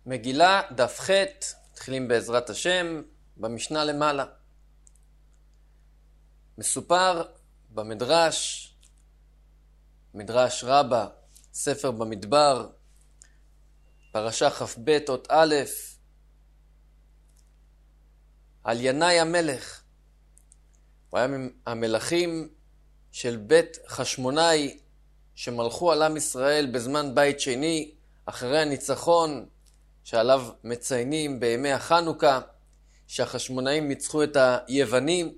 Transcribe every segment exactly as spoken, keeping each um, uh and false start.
מגילה דף ח', מתחילים בעזרת השם, במשנה למעלה. מסופר במדרש, מדרש רבה, ספר במדבר, פרשה כ"ב אות א', על ינאי המלך. הוא היה המלכים של בית חשמונאי שמלכו על עם ישראל בזמן בית שני, אחרי הניצחון שעליו מציינים בימי החנוכה, שהחשמונאים ניצחו את היוונים.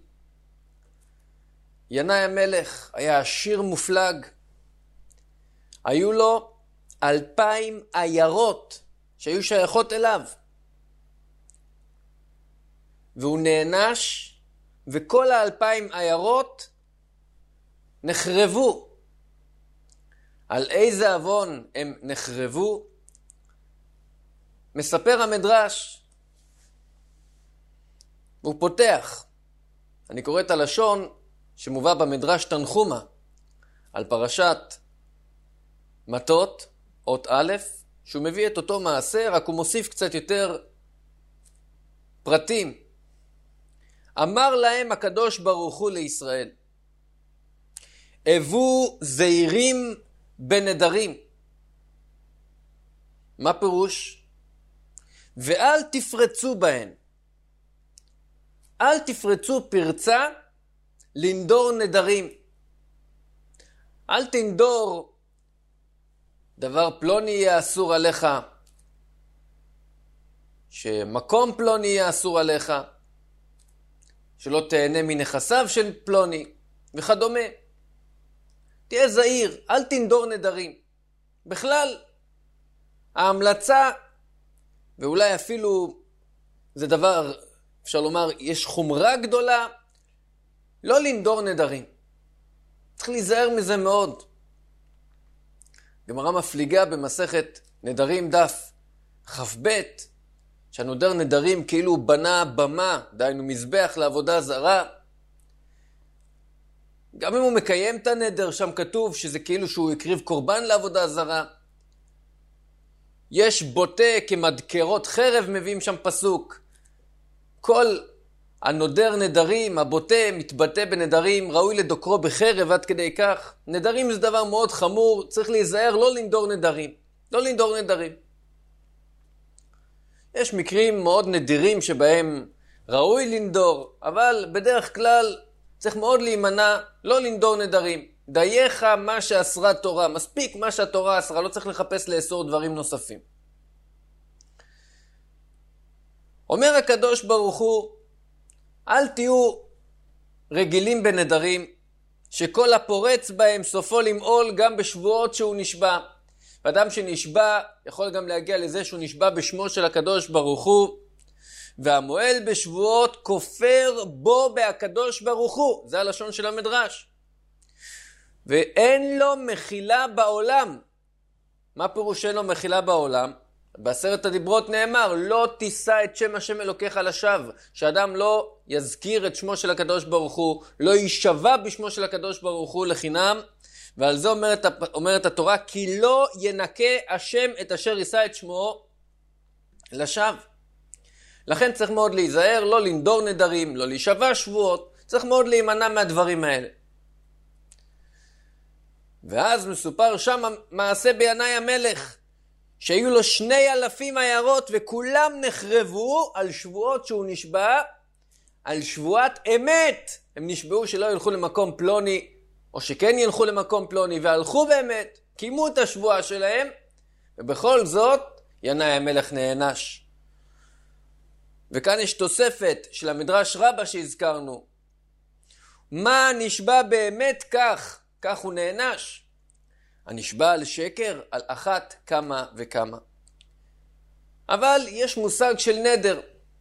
ינאי המלך היה עשיר מופלג. היו לו אלפיים עיירות שהיו שייכות אליו. והוא נענש, וכל האלפיים עיירות נחרבו. על איזה אבון הם נחרבו? מספר המדרש, הוא פותח. אני קורא את הלשון שמובא במדרש תנחומה, על פרשת מטות, אות א', שהוא מביא את אותו מעשה, רק הוא מוסיף קצת יותר פרטים. אמר להם הקדוש ברוך הוא לישראל, הבו זהירים בנדרים. מה פירוש? ואל תפרצו בהן. אל תפרצו פרצה לנדור נדרים. אל תנדור דבר פלוני יהיה אסור עליך, שמקום פלוני יהיה אסור עליך, שלא תהנה מנכסיו של פלוני וכדומה. תהיה זהיר, אל תנדור נדרים. בכלל, ההמלצה, ואולי אפילו זה דבר, אפשר לומר, יש חומרה גדולה, לא לנדור נדרים. צריך להיזהר מזה מאוד. גמרא מפליגה במסכת נדרים דף כ"ב, שהנודר נדרים כאילו הוא בנה במה, דהיינו מזבח לעבודה זרה. גם אם הוא מקיים את הנדר, שם כתוב שזה כאילו שהוא הקריב קורבן לעבודה זרה. יש בוטה כמדקרות חרב, מביאים שם פסוק. כל הנודר נדרים, הבוטה מתבטא בנדרים, ראוי לדוקרו בחרב עד כדי כך. נדרים זה דבר מאוד חמור, צריך להיזהר לא לנדור נדרים. לא לנדור נדרים. יש מקרים מאוד נדירים שבהם ראוי לנדור, אבל בדרך כלל צריך מאוד להימנע, לא לנדור נדרים. דייך מה שאסרה תורה, מספיק מה שהתורה אסרה, לא צריך לחפש לאסור דברים נוספים. אומר הקדוש ברוך הוא, אל תהיו רגילים בנדרים, שכל הפורץ בהם סופו למעול גם בשבועות שהוא נשבע. ואדם שנשבע יכול גם להגיע לזה שהוא נשבע בשמו של הקדוש ברוך הוא, והמועל בשבועות כופר בו בהקדוש ברוך הוא. זה הלשון של המדרש. ואין לו מחילה בעולם. מה פירוש אין לו מחילה בעולם? בעשרת הדיברות נאמר, לא תישא את שם השם אלוקיך לשווא. שאדם לא יזכיר את שמו של הקדוש ברוך הוא, לא יישבע בשמו של הקדוש ברוך הוא לחינם. ועל זה אומרת, אומרת התורה, כי לא ינקה השם את אשר יישא את שמו לשווא. לכן צריך מאוד להיזהר, לא לנדור נדרים, לא להישבע שבועות. צריך מאוד להימנע מהדברים האלה. ואז מסופר שם מעשה בינאי המלך, שהיו לו שני אלפים עיירות וכולם נחרבו על שבועות שהוא נשבע, על שבועת אמת. הם נשבעו שלא ילכו למקום פלוני, או שכן ילכו למקום פלוני, והלכו באמת, קיימו את השבועה שלהם, ובכל זאת ינאי המלך נענש. וכאן יש תוספת של המדרש רבה שהזכרנו. מה נשבע באמת כך? כך הוא נענש. הנשבע על שקר, על אחת כמה וכמה. אבל יש מושג של נדר.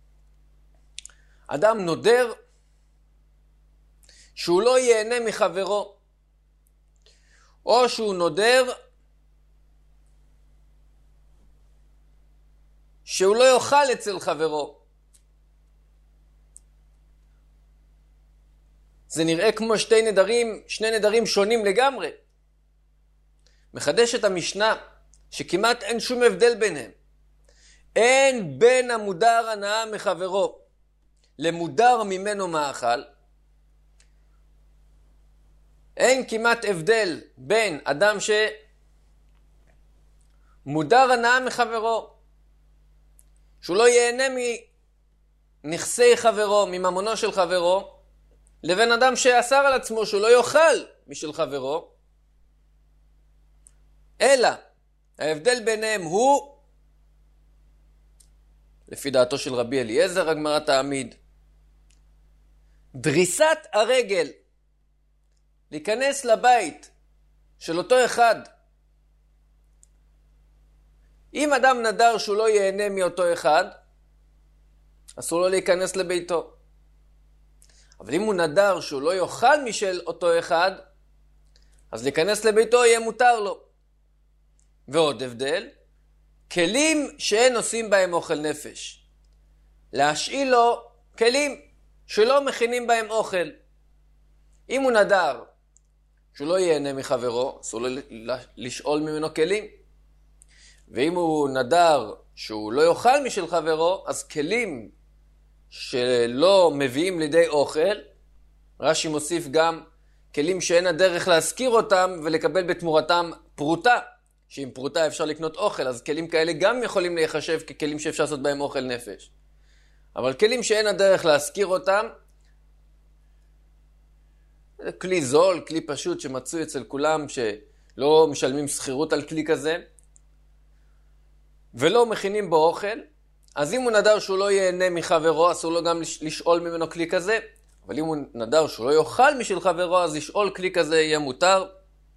אדם נודר שהוא לא ייהנה מחברו, או שהוא נודר שהוא לא יאכל אצל חברו. זה נראה כמו שתי נדרים, שני נדרים שונים לגמרי. מחדשת המשנה שכמעט אין שום הבדל ביניהם. אין בין המודר הנאה מחברו למודר ממנו מאכל. אין כמעט הבדל בין אדם שמודר הנאה מחברו, שהוא לא ייהנה מנכסי חברו, מממונו של חברו, לבין אדם שאסר על עצמו שהוא לא יאכל משל חברו. אלא ההבדל ביניהם הוא, לפי דעתו של רבי אליעזר, הגמרא תעמיד, דריסת הרגל, להיכנס לבית של אותו אחד. אם אדם נדר שהוא לא ייהנה מאותו אחד, אסור לו להיכנס לביתו. אבל אם הוא נדר שהוא לא יאכל משל אותו אחד, אז להיכנס לביתו יהיה מותר לו. ועוד הבדל, כלים שאין עושים בהם אוכל נפש. להשאיל לו כלים שלא מכינים בהם אוכל. אם הוא נדר שהוא לא ייהנה מחברו, אסור לו לשאול ממנו כלים. ואם הוא נדר שהוא לא יאכל משל חברו, אז כלים שלא מביאים לידי אוכל, רש"י מוסיף גם כלים שאין הדרך להזכיר אותם ולקבל בתמורתם פרוטה, שעם פרוטה אפשר לקנות אוכל, אז כלים כאלה גם יכולים להיחשב ככלים שאפשר לעשות בהם אוכל נפש. אבל כלים שאין הדרך להזכיר אותם, זה כלי זול, כלי פשוט שמצוי אצל כולם, שלא משלמים שכירות על כלי כזה, ולא מכינים בו אוכל, אז אם הוא נדר שהוא לא ייהנה מחברו, אסור לו גם לשאול ממנו כלי כזה. אבל אם הוא נדר שהוא לא יאכל משל חברו, אז לשאול כלי כזה יהיה מותר.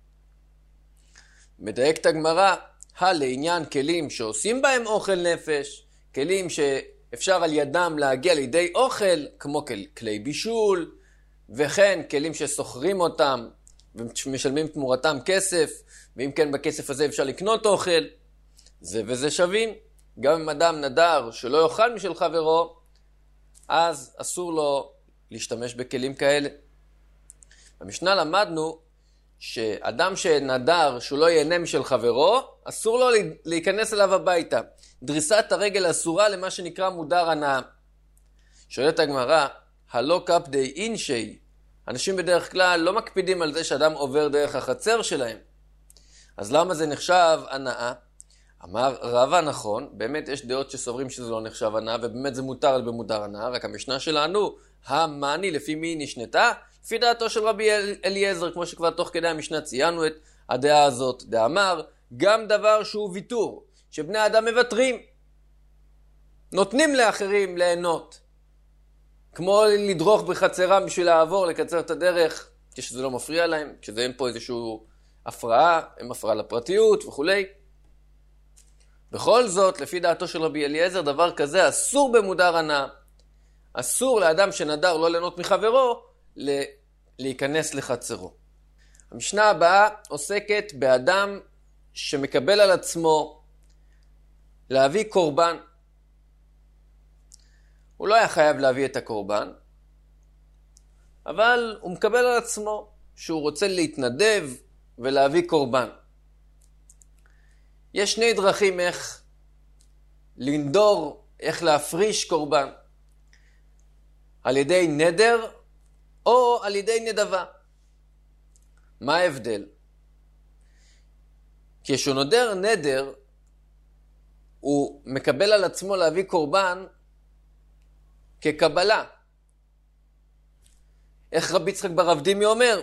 מדייקת הגמרא, לעניין כלים שעושים בהם אוכל נפש, כלים שאפשר על ידם להגיע לידי אוכל, כמו כלי בישול, וכן כלים שסוחרים אותם ומשלמים תמורתם כסף, ואם כן בכסף הזה אפשר לקנות אוכל, זה וזה שווים. גם אם אדם נדר שלא יאכל משל חברו, אז אסור לו להשתמש בכלים כאלה. במשנה למדנו שאדם שנדר שהוא לא ייהנה משל חברו, אסור לו להיכנס אליו הביתה. דריסת הרגל אסורה למה שנקרא מודר הנאה. שואלת הגמרא, הלא קפדי אינשי, אנשים בדרך כלל לא מקפידים על זה שאדם עובר דרך החצר שלהם. אז למה זה נחשב הנאה? אמר רבא נכון, באמת יש דעות שסוברים שזה לא נחשב הנאה, ובאמת זה מותר במודר הנאה, רק המשנה שלנו, המאני לפי מי נשנתה? לפי דעתו של רבי אליעזר, כמו שכבר תוך כדי המשנה ציינו את הדעה הזאת. דאמר, גם דבר שהוא ויתור, שבני האדם מבטרים, נותנים לאחרים ליהנות, כמו לדרוך בחצרם בשביל לעבור, לקצר את הדרך, כשזה לא מפריע להם, כשזה אין פה איזשהו הפרעה, הם הפרעה לפרטיות וכולי. בכל זאת, לפי דעתו של רבי אליעזר, דבר כזה אסור במודר הנאה. אסור לאדם שנדר לא ליהנות מחברו, להיכנס לחצרו. המשנה הבאה עוסקת באדם שמקבל על עצמו להביא קורבן. הוא לא היה חייב להביא את הקורבן, אבל הוא מקבל על עצמו שהוא רוצה להתנדב ולהביא קורבן. יש שני דרכים איך לנדור, איך להפריש קורבן. על ידי נדר או על ידי נדבה. מה ההבדל? כשהוא נודר נדר, הוא מקבל על עצמו להביא קורבן כקבלה. איך רבי יצחק בר אבדימי אומר?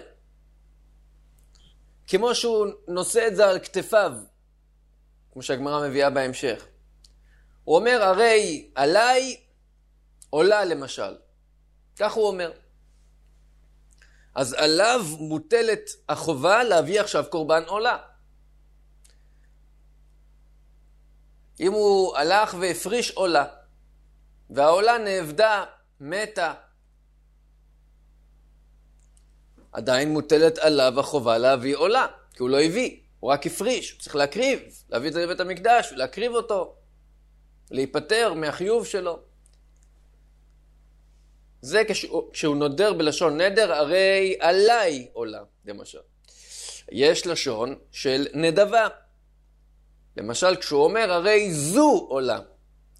כמו שהוא נושא את זה על כתפיו, כמו שהגמרא מביאה בהמשך. הוא אומר, הרי עליי עולה למשל. כך הוא אומר. אז עליו מוטלת החובה להביא עכשיו קורבן עולה. אם הוא הלך והפריש עולה, והעולה נאבדה, מתה, עדיין מוטלת עליו החובה להביא עולה, כי הוא לא הביא, הוא רק הפריש, הוא צריך להקריב, להביא את זה לבית המקדש ולהקריב אותו, להיפטר מהחיוב שלו. זה כשהוא נודר בלשון נדר, הרי עליי עולה, למשל. יש לשון של נדבה. למשל, כשהוא אומר, הרי זו עולה.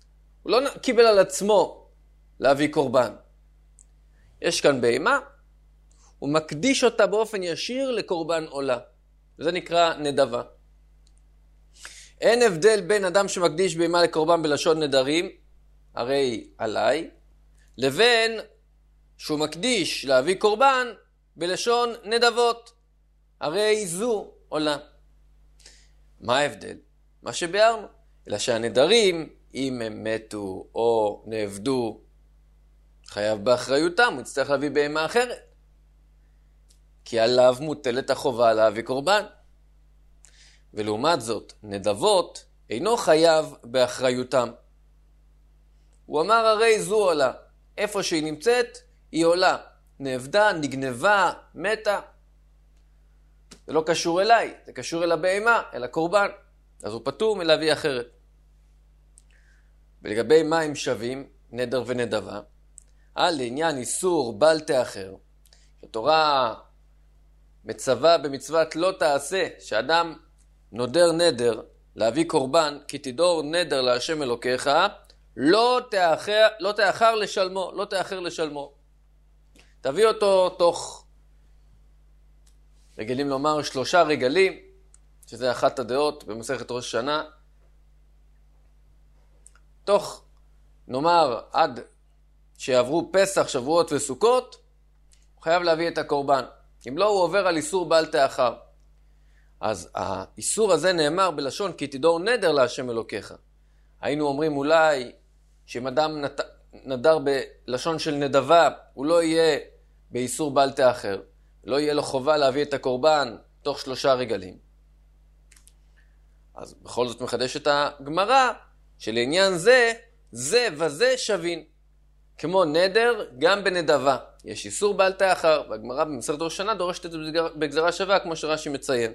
הוא לא קיבל על עצמו להביא קורבן. יש כאן בהמה, הוא מקדיש אותה באופן ישיר לקורבן עולה. וזה נקרא נדבה. אין הבדל בין אדם שמקדיש בהמה לקורבן בלשון נדרים, הרי עליי, לבין שהוא מקדיש להביא קורבן בלשון נדבות, הרי זו עולה. מה ההבדל? מה שביארנו. אלא שהנדרים, אם הם מתו או נעבדו, חייב באחריותם, הוא יצטרך להביא בהמה אחרת. כי עליו מוטלת החובה להביא קורבן. ולעומת זאת, נדבות אינו חייב באחריותם. הוא אמר הרי זו עולה. איפה שהיא נמצאת, היא עולה. נעבדה, נגנבה, מתה. זה לא קשור אליי, זה קשור אל הבהמה, אל הקורבן. אז הוא פטור מלהביא אחרת. ולגבי מה הם שווים, נדר ונדבה, על לעניין איסור בל תאחר, התורה מצווה במצוות לא תעשה, שאדם נודר נדר להביא קורבן, כי תדור נדר להשם אלוקיך, לא תאחר, לא תאחר לשלמו, לא תאחר לשלמו. תביא אותו תוך, רגילים לומר, שלושה רגלים, שזה אחת הדעות במסכת ראש השנה, תוך, נאמר, עד שיעברו פסח, שבועות וסוכות, הוא חייב להביא את הקורבן. אם לא, הוא עובר על איסור בל תאחר. אז האיסור הזה נאמר בלשון כי תדור נדר להשם אלוקיך. היינו אומרים אולי שאם אדם נדר בלשון של נדבה, הוא לא יהיה באיסור בל תאחר. לא יהיה לו חובה להביא את הקורבן תוך שלושה רגלים. אז בכל זאת מחדש את הגמרא, שלעניין זה, זה וזה שווין. כמו נדר, גם בנדבה. יש איסור בל תאחר, והגמרא במסכת ראש השנה דורשת את זה בגזרה שווה, כמו שרש"י מציין.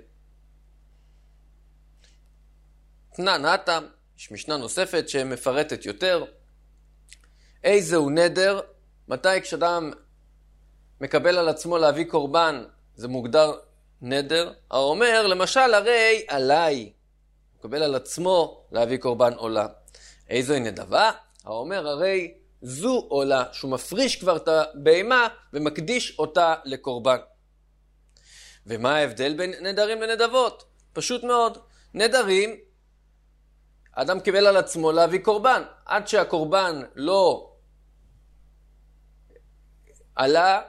תנן התם, יש משנה נוספת שמפרטת יותר. איזה הוא נדר? מתי כשאדם מקבל על עצמו להביא קורבן, זה מוגדר נדר? האומר, למשל, הרי עליי. הוא מקבל על עצמו להביא קורבן עולה. איזו היא נדבה? האומר, הרי זו עולה, שהוא מפריש כבר את הבהמה ומקדיש אותה לקורבן. ומה ההבדל בין נדרים לנדבות? פשוט מאוד. נדרים, אדם קיבל על עצמו להביא קורבן. עד שהקורבן לא עלה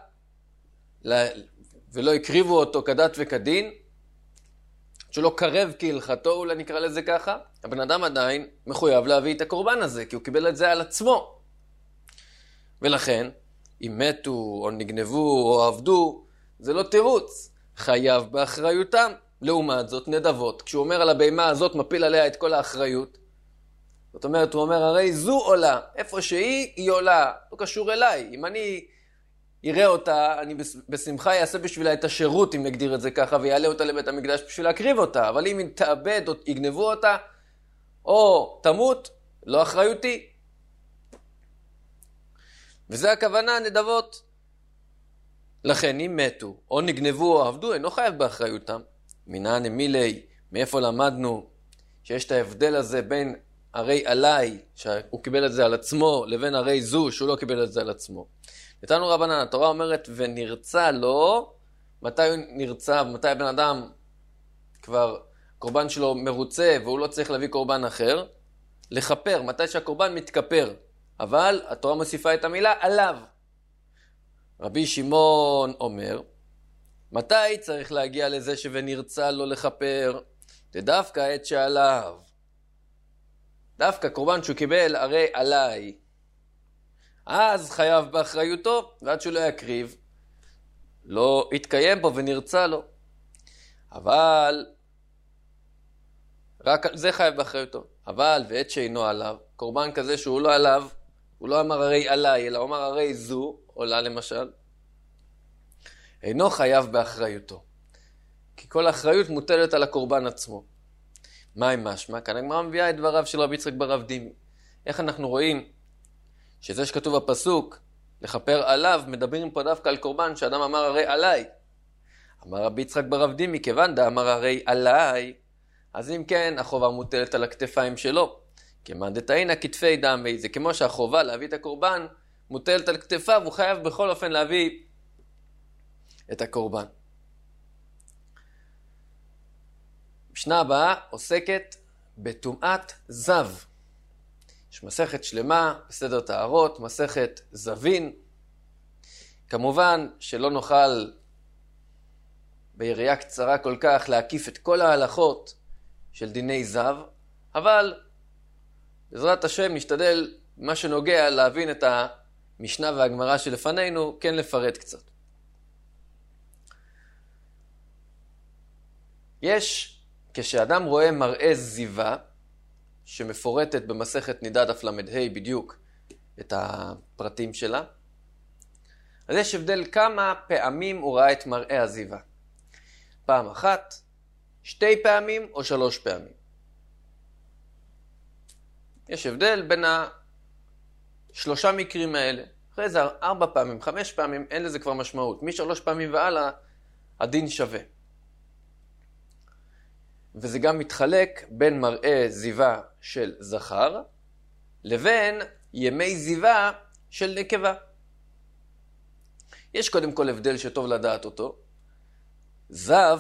ולא הקריבו אותו כדת וכדין, שלא קרב כהלכתו, אולי נקרא לזה ככה, הבן אדם עדיין מחויב להביא את הקורבן הזה, כי הוא קיבל את זה על עצמו. ולכן, אם מתו או נגנבו או עבדו, זה לא תירוץ, חייב באחריותם. לעומת זאת, נדבות, כשהוא אומר על הבהמה הזאת, מפיל עליה את כל האחריות. זאת אומרת, הוא אומר, הרי זו עולה, איפה שהיא, היא עולה, לא קשור אליי. אם אני יראה אותה, אני בשמחה יעשה בשבילה את השירות, אם נגדיר את זה ככה, ויעלה אותה לבית המקדש בשביל להקריב אותה. אבל אם היא תאבד או יגנבו אותה, או תמות, לא אחריותי. וזה הכוונה, נדבות. לכן, אם מתו, או נגנבו או עבדו, אינו חייב באחריותם. מנען אמילי, מאיפה למדנו שיש את ההבדל הזה בין הרי עליי, שהוא קיבל את זה על עצמו, לבין הרי זו, שהוא לא קיבל את זה על עצמו. נתנו רבנן, התורה אומרת, ונרצה לו, מתי הוא נרצה, מתי הבן אדם כבר קורבן שלו מרוצה, והוא לא צריך להביא קורבן אחר, לחפר, מתי שהקורבן מתכפר. אבל התורה מוסיפה את המילה עליו. רבי שמעון אומר, מתי צריך להגיע לזה שוונרצה לו לחפר? זה דווקא עת שעליו. דווקא קורבן שהוא קיבל הרי עליי. אז חייב באחריותו, ועד שהוא לא יקריב, לא יתקיים בו ונרצה לו. אבל, רק זה חייב באחריותו. אבל, ועת שאינו עליו, קורבן כזה שהוא לא עליו, הוא לא אמר הרי עליי, אלא הוא אמר הרי זו, עולה למשל, אינו חייב באחריותו. כי כל האחריות מוטלת על הקורבן עצמו. מה עם משמע? כאן הגמרא מביאה את דבריו של רבי יצחק בר אבדימי. איך אנחנו רואים שזה שכתוב בפסוק, לחפר עליו, מדברים פה דווקא על קורבן שאדם אמר הרי עליי. אמר רבי יצחק בר אבדימי, כיוון דה אמר הרי עליי, אז אם כן, החובה מוטלת על הכתפיים שלו. כמאן דתאינא כתפי דמי, זה כמו שהחובה להביא את הקורבן מוטלת על כתפיו, הוא חייב בכל אופן להביא את הקורבן. המשנה הבאה עוסקת בטומאת זב. יש מסכת שלמה בסדר טהרות, מסכת זבין. כמובן שלא נוכל ביריעה קצרה כל כך להקיף את כל ההלכות של דיני זב, אבל בעזרת השם נשתדל מה שנוגע להבין את המשנה והגמרא שלפנינו, כן לפרט קצת. יש, כשאדם רואה מראה זיווה, שמפורטת במסכת נידה דף למ"ה בדיוק את הפרטים שלה, אז יש הבדל כמה פעמים הוא ראה את מראה הזיווה. פעם אחת, שתי פעמים או שלוש פעמים. יש הבדל בין השלושה מקרים האלה. אחרי זה ארבע פעמים, חמש פעמים, אין לזה כבר משמעות. משלוש פעמים והלאה, הדין שווה. וזה גם מתחלק בין מראה זיווה של זכר, לבין ימי זיווה של נקבה. יש קודם כל הבדל שטוב לדעת אותו. זב,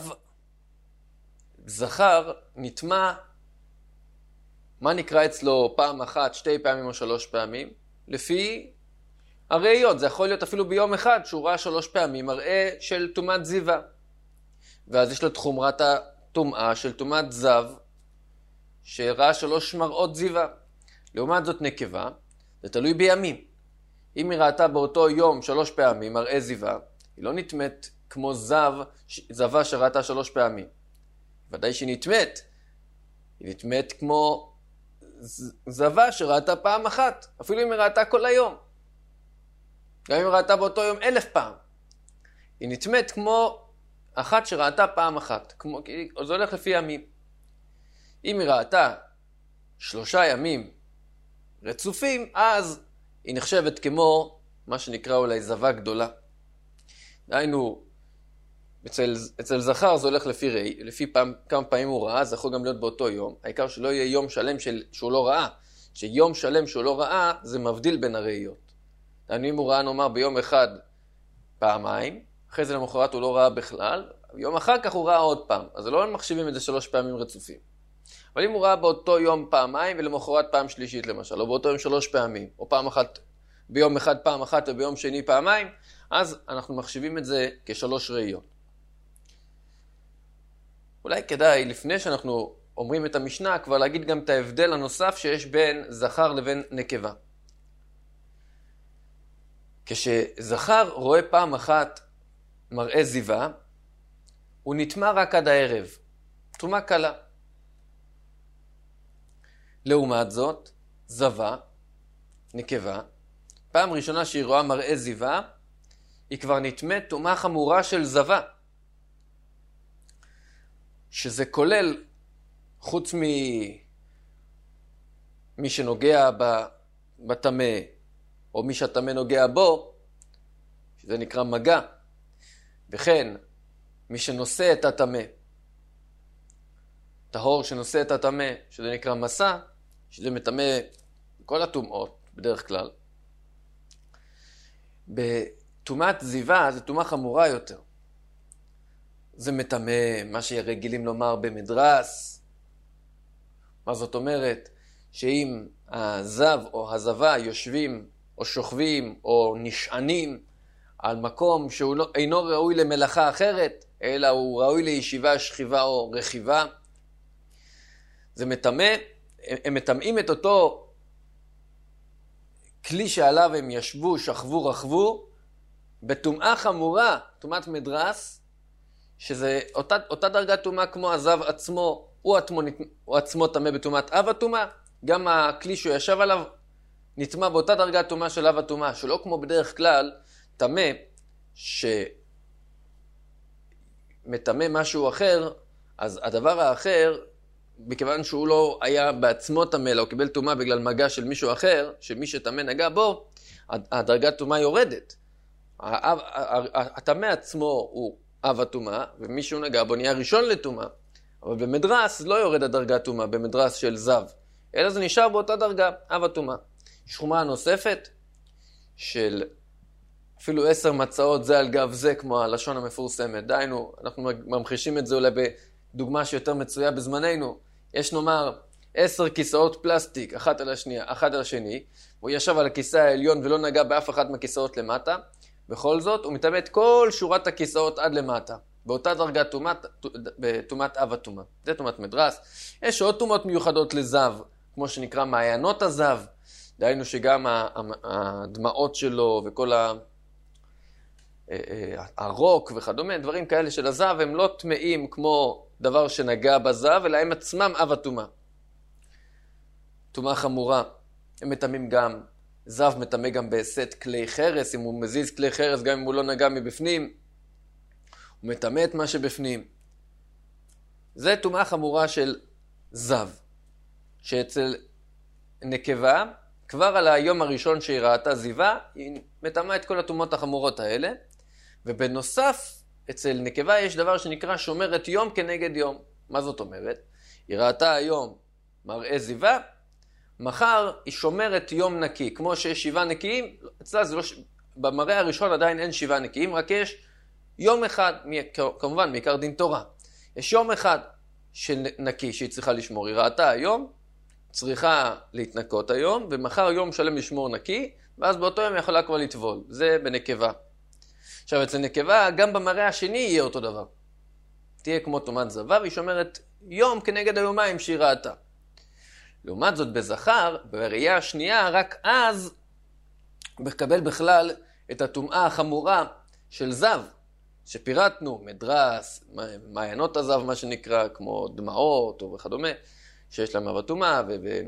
זכר, נטמע, מה נקרא אצלו פעם אחת, שתי פעמים או שלוש פעמים? לפי הראיות. זה יכול להיות אפילו ביום אחד שהוא ראה שלוש פעמים מראה של טומאת זיווה. ואז יש לו את חומרת הטומאה של טומאת זב, שראה שלוש מראות זיווה. לעומת זאת נקבה, זה תלוי בימים. אם היא ראתה באותו יום שלוש פעמים מראה זיווה, היא לא נטמאת כמו זב, זבה שראתה שלוש פעמים. ודאי שהיא נטמאת. היא נטמאת כמו זבה שראתה פעם אחת, אפילו אם היא ראתה כל היום. גם אם היא ראתה באותו יום אלף פעם. היא נטמאת כמו אחת שראתה פעם אחת. כמו, זה הולך לפי ימים. אם היא ראתה שלושה ימים רצופים, אז היא נחשבת כמו מה שנקרא אולי זבה גדולה. דהיינו, אצל, אצל זכר זה הולך לפי ראי, לפי פעם, כמה פעמים הוא ראה, זה יכול גם להיות באותו יום. העיקר שלא יהיה יום שלם של, שהוא לא ראה. שיום שלם שהוא לא ראה, זה מבדיל בין הראיות. דהיינו, אם הוא ראה נאמר ביום אחד פעמיים, אחרי זה למחרת הוא לא ראה בכלל, יום אחר כך הוא ראה עוד פעם. אז לא מחשיבים את זה שלוש פעמים רצופים. אבל אם הוא ראה באותו יום פעמיים ולמחרת פעם שלישית למשל, או באותו יום שלוש פעמים, או פעם אחת, ביום אחד פעם אחת וביום שני פעמיים, אז אנחנו מחשיבים את זה כשלוש ראיות. אולי כדאי, לפני שאנחנו אומרים את המשנה, כבר להגיד גם את ההבדל הנוסף שיש בין זכר לבין נקבה. כשזכר רואה פעם אחת מראה זיווה, הוא נטמע רק עד הערב. טומאה קלה. לעומת זאת, זבה, נקבה, פעם ראשונה שהיא רואה מראה זיווה, היא כבר נטמאת טומאה חמורה של זבה. שזה כולל, חוץ ממי שנוגע בטמא, או מי שהטמא נוגע בו, שזה נקרא מגע, וכן מי שנושא את הטמא, טהור שנושא את הטמא, שזה נקרא מסע, שזה מטמא כל הטומאות בדרך כלל. בטומאת זיווה זה טומאה חמורה יותר. זה מטמא מה שרגילים לומר במדרס. מה זאת אומרת? שאם הזב או הזבה יושבים או שוכבים או נשענים על מקום שהוא לא, אינו ראוי למלאכה אחרת, אלא הוא ראוי לישיבה, שכיבה או רכיבה, זה מטמא, הם מטמאים את אותו כלי שעליו הם ישבו, שכבו, רכבו, בטומאה חמורה, טומאת מדרס, שזה אותה, אותה דרגת טומאה כמו הזב עצמו, הוא עצמו, הוא עצמו טמא בטומאת אב הטומאה, גם הכלי שהוא ישב עליו נטמא באותה דרגת טומאה של אב הטומאה, שלא כמו בדרך כלל טמא שמטמא משהו אחר, אז הדבר האחר, מכיוון שהוא לא היה בעצמו טמא, אלא הוא קיבל טומאה בגלל מגע של מישהו אחר, שמי שטמא נגע בו, הדרגת טומאה יורדת. הטמא עצמו הוא אב הטומאה, ומישהו נגע בו נהיה ראשון לטומאה. אבל במדרס לא יורד הדרגת טומאה, במדרס של זב. אלא זה נשאר באותה דרגה, אב הטומאה. יש חומרה נוספת של אפילו עשר מצעות זה על גב זה, כמו הלשון המפורסמת. דיינו, אנחנו ממחישים את זה אולי בדוגמה שיותר מצויה בזמננו. יש נאמר עשר כיסאות פלסטיק, אחת על השנייה, אחת על השני. הוא ישב על הכיסא העליון ולא נגע באף אחד מהכיסאות למטה. בכל זאת, הוא מטמא את כל שורת הכיסאות עד למטה. באותה דרגה טומאת אב הטומאה. זה טומאת מדרס. יש עוד טומאות מיוחדות לזב, כמו שנקרא מעיינות הזב. דהיינו שגם הדמעות שלו וכל ה... הרוק וכדומה, דברים כאלה של הזב, הם לא טמאים כמו דבר שנגע בזב, אלא הם עצמם אב הטומאה. טומאה חמורה. הם מטמאים גם, זב מטמא גם בהסת כלי חרס, אם הוא מזיז כלי חרס, גם אם הוא לא נגע מבפנים, הוא מטמא את מה שבפנים. זה טומאה חמורה של זב, שאצל נקבה, כבר על היום הראשון שהיא ראתה זיווה, היא מטמאה את כל הטומאות החמורות האלה, ובנוסף, אצל נקבה יש דבר שנקרא שומרת יום כנגד יום. מה זאת אומרת? היא ראתה היום מראה זיווה, מחר היא שומרת יום נקי, כמו שיש שבעה נקיים, אצלה זה לא, במראה הראשון עדיין אין שבעה נקיים, רק יש יום אחד, כמובן מעיקר דין תורה, יש יום אחד של נקי שהיא צריכה לשמור, היא ראתה היום, צריכה להתנקות היום, ומחר יום שלם לשמור נקי, ואז באותו יום יכולה כבר לטבול, זה בנקבה. עכשיו אצל נקבה, גם במראה השני יהיה אותו דבר, תהיה כמו טומאת זבה, והיא שומרת יום כנגד היומיים שהיא ראתה. לעומת זאת בזכר, בראייה השנייה, רק אז מקבל בכלל את הטומאה החמורה של זב, שפירטנו, מדרס, מעיינות הזב, מה שנקרא, כמו דמעות וכדומה, שיש להם אב הטומאה,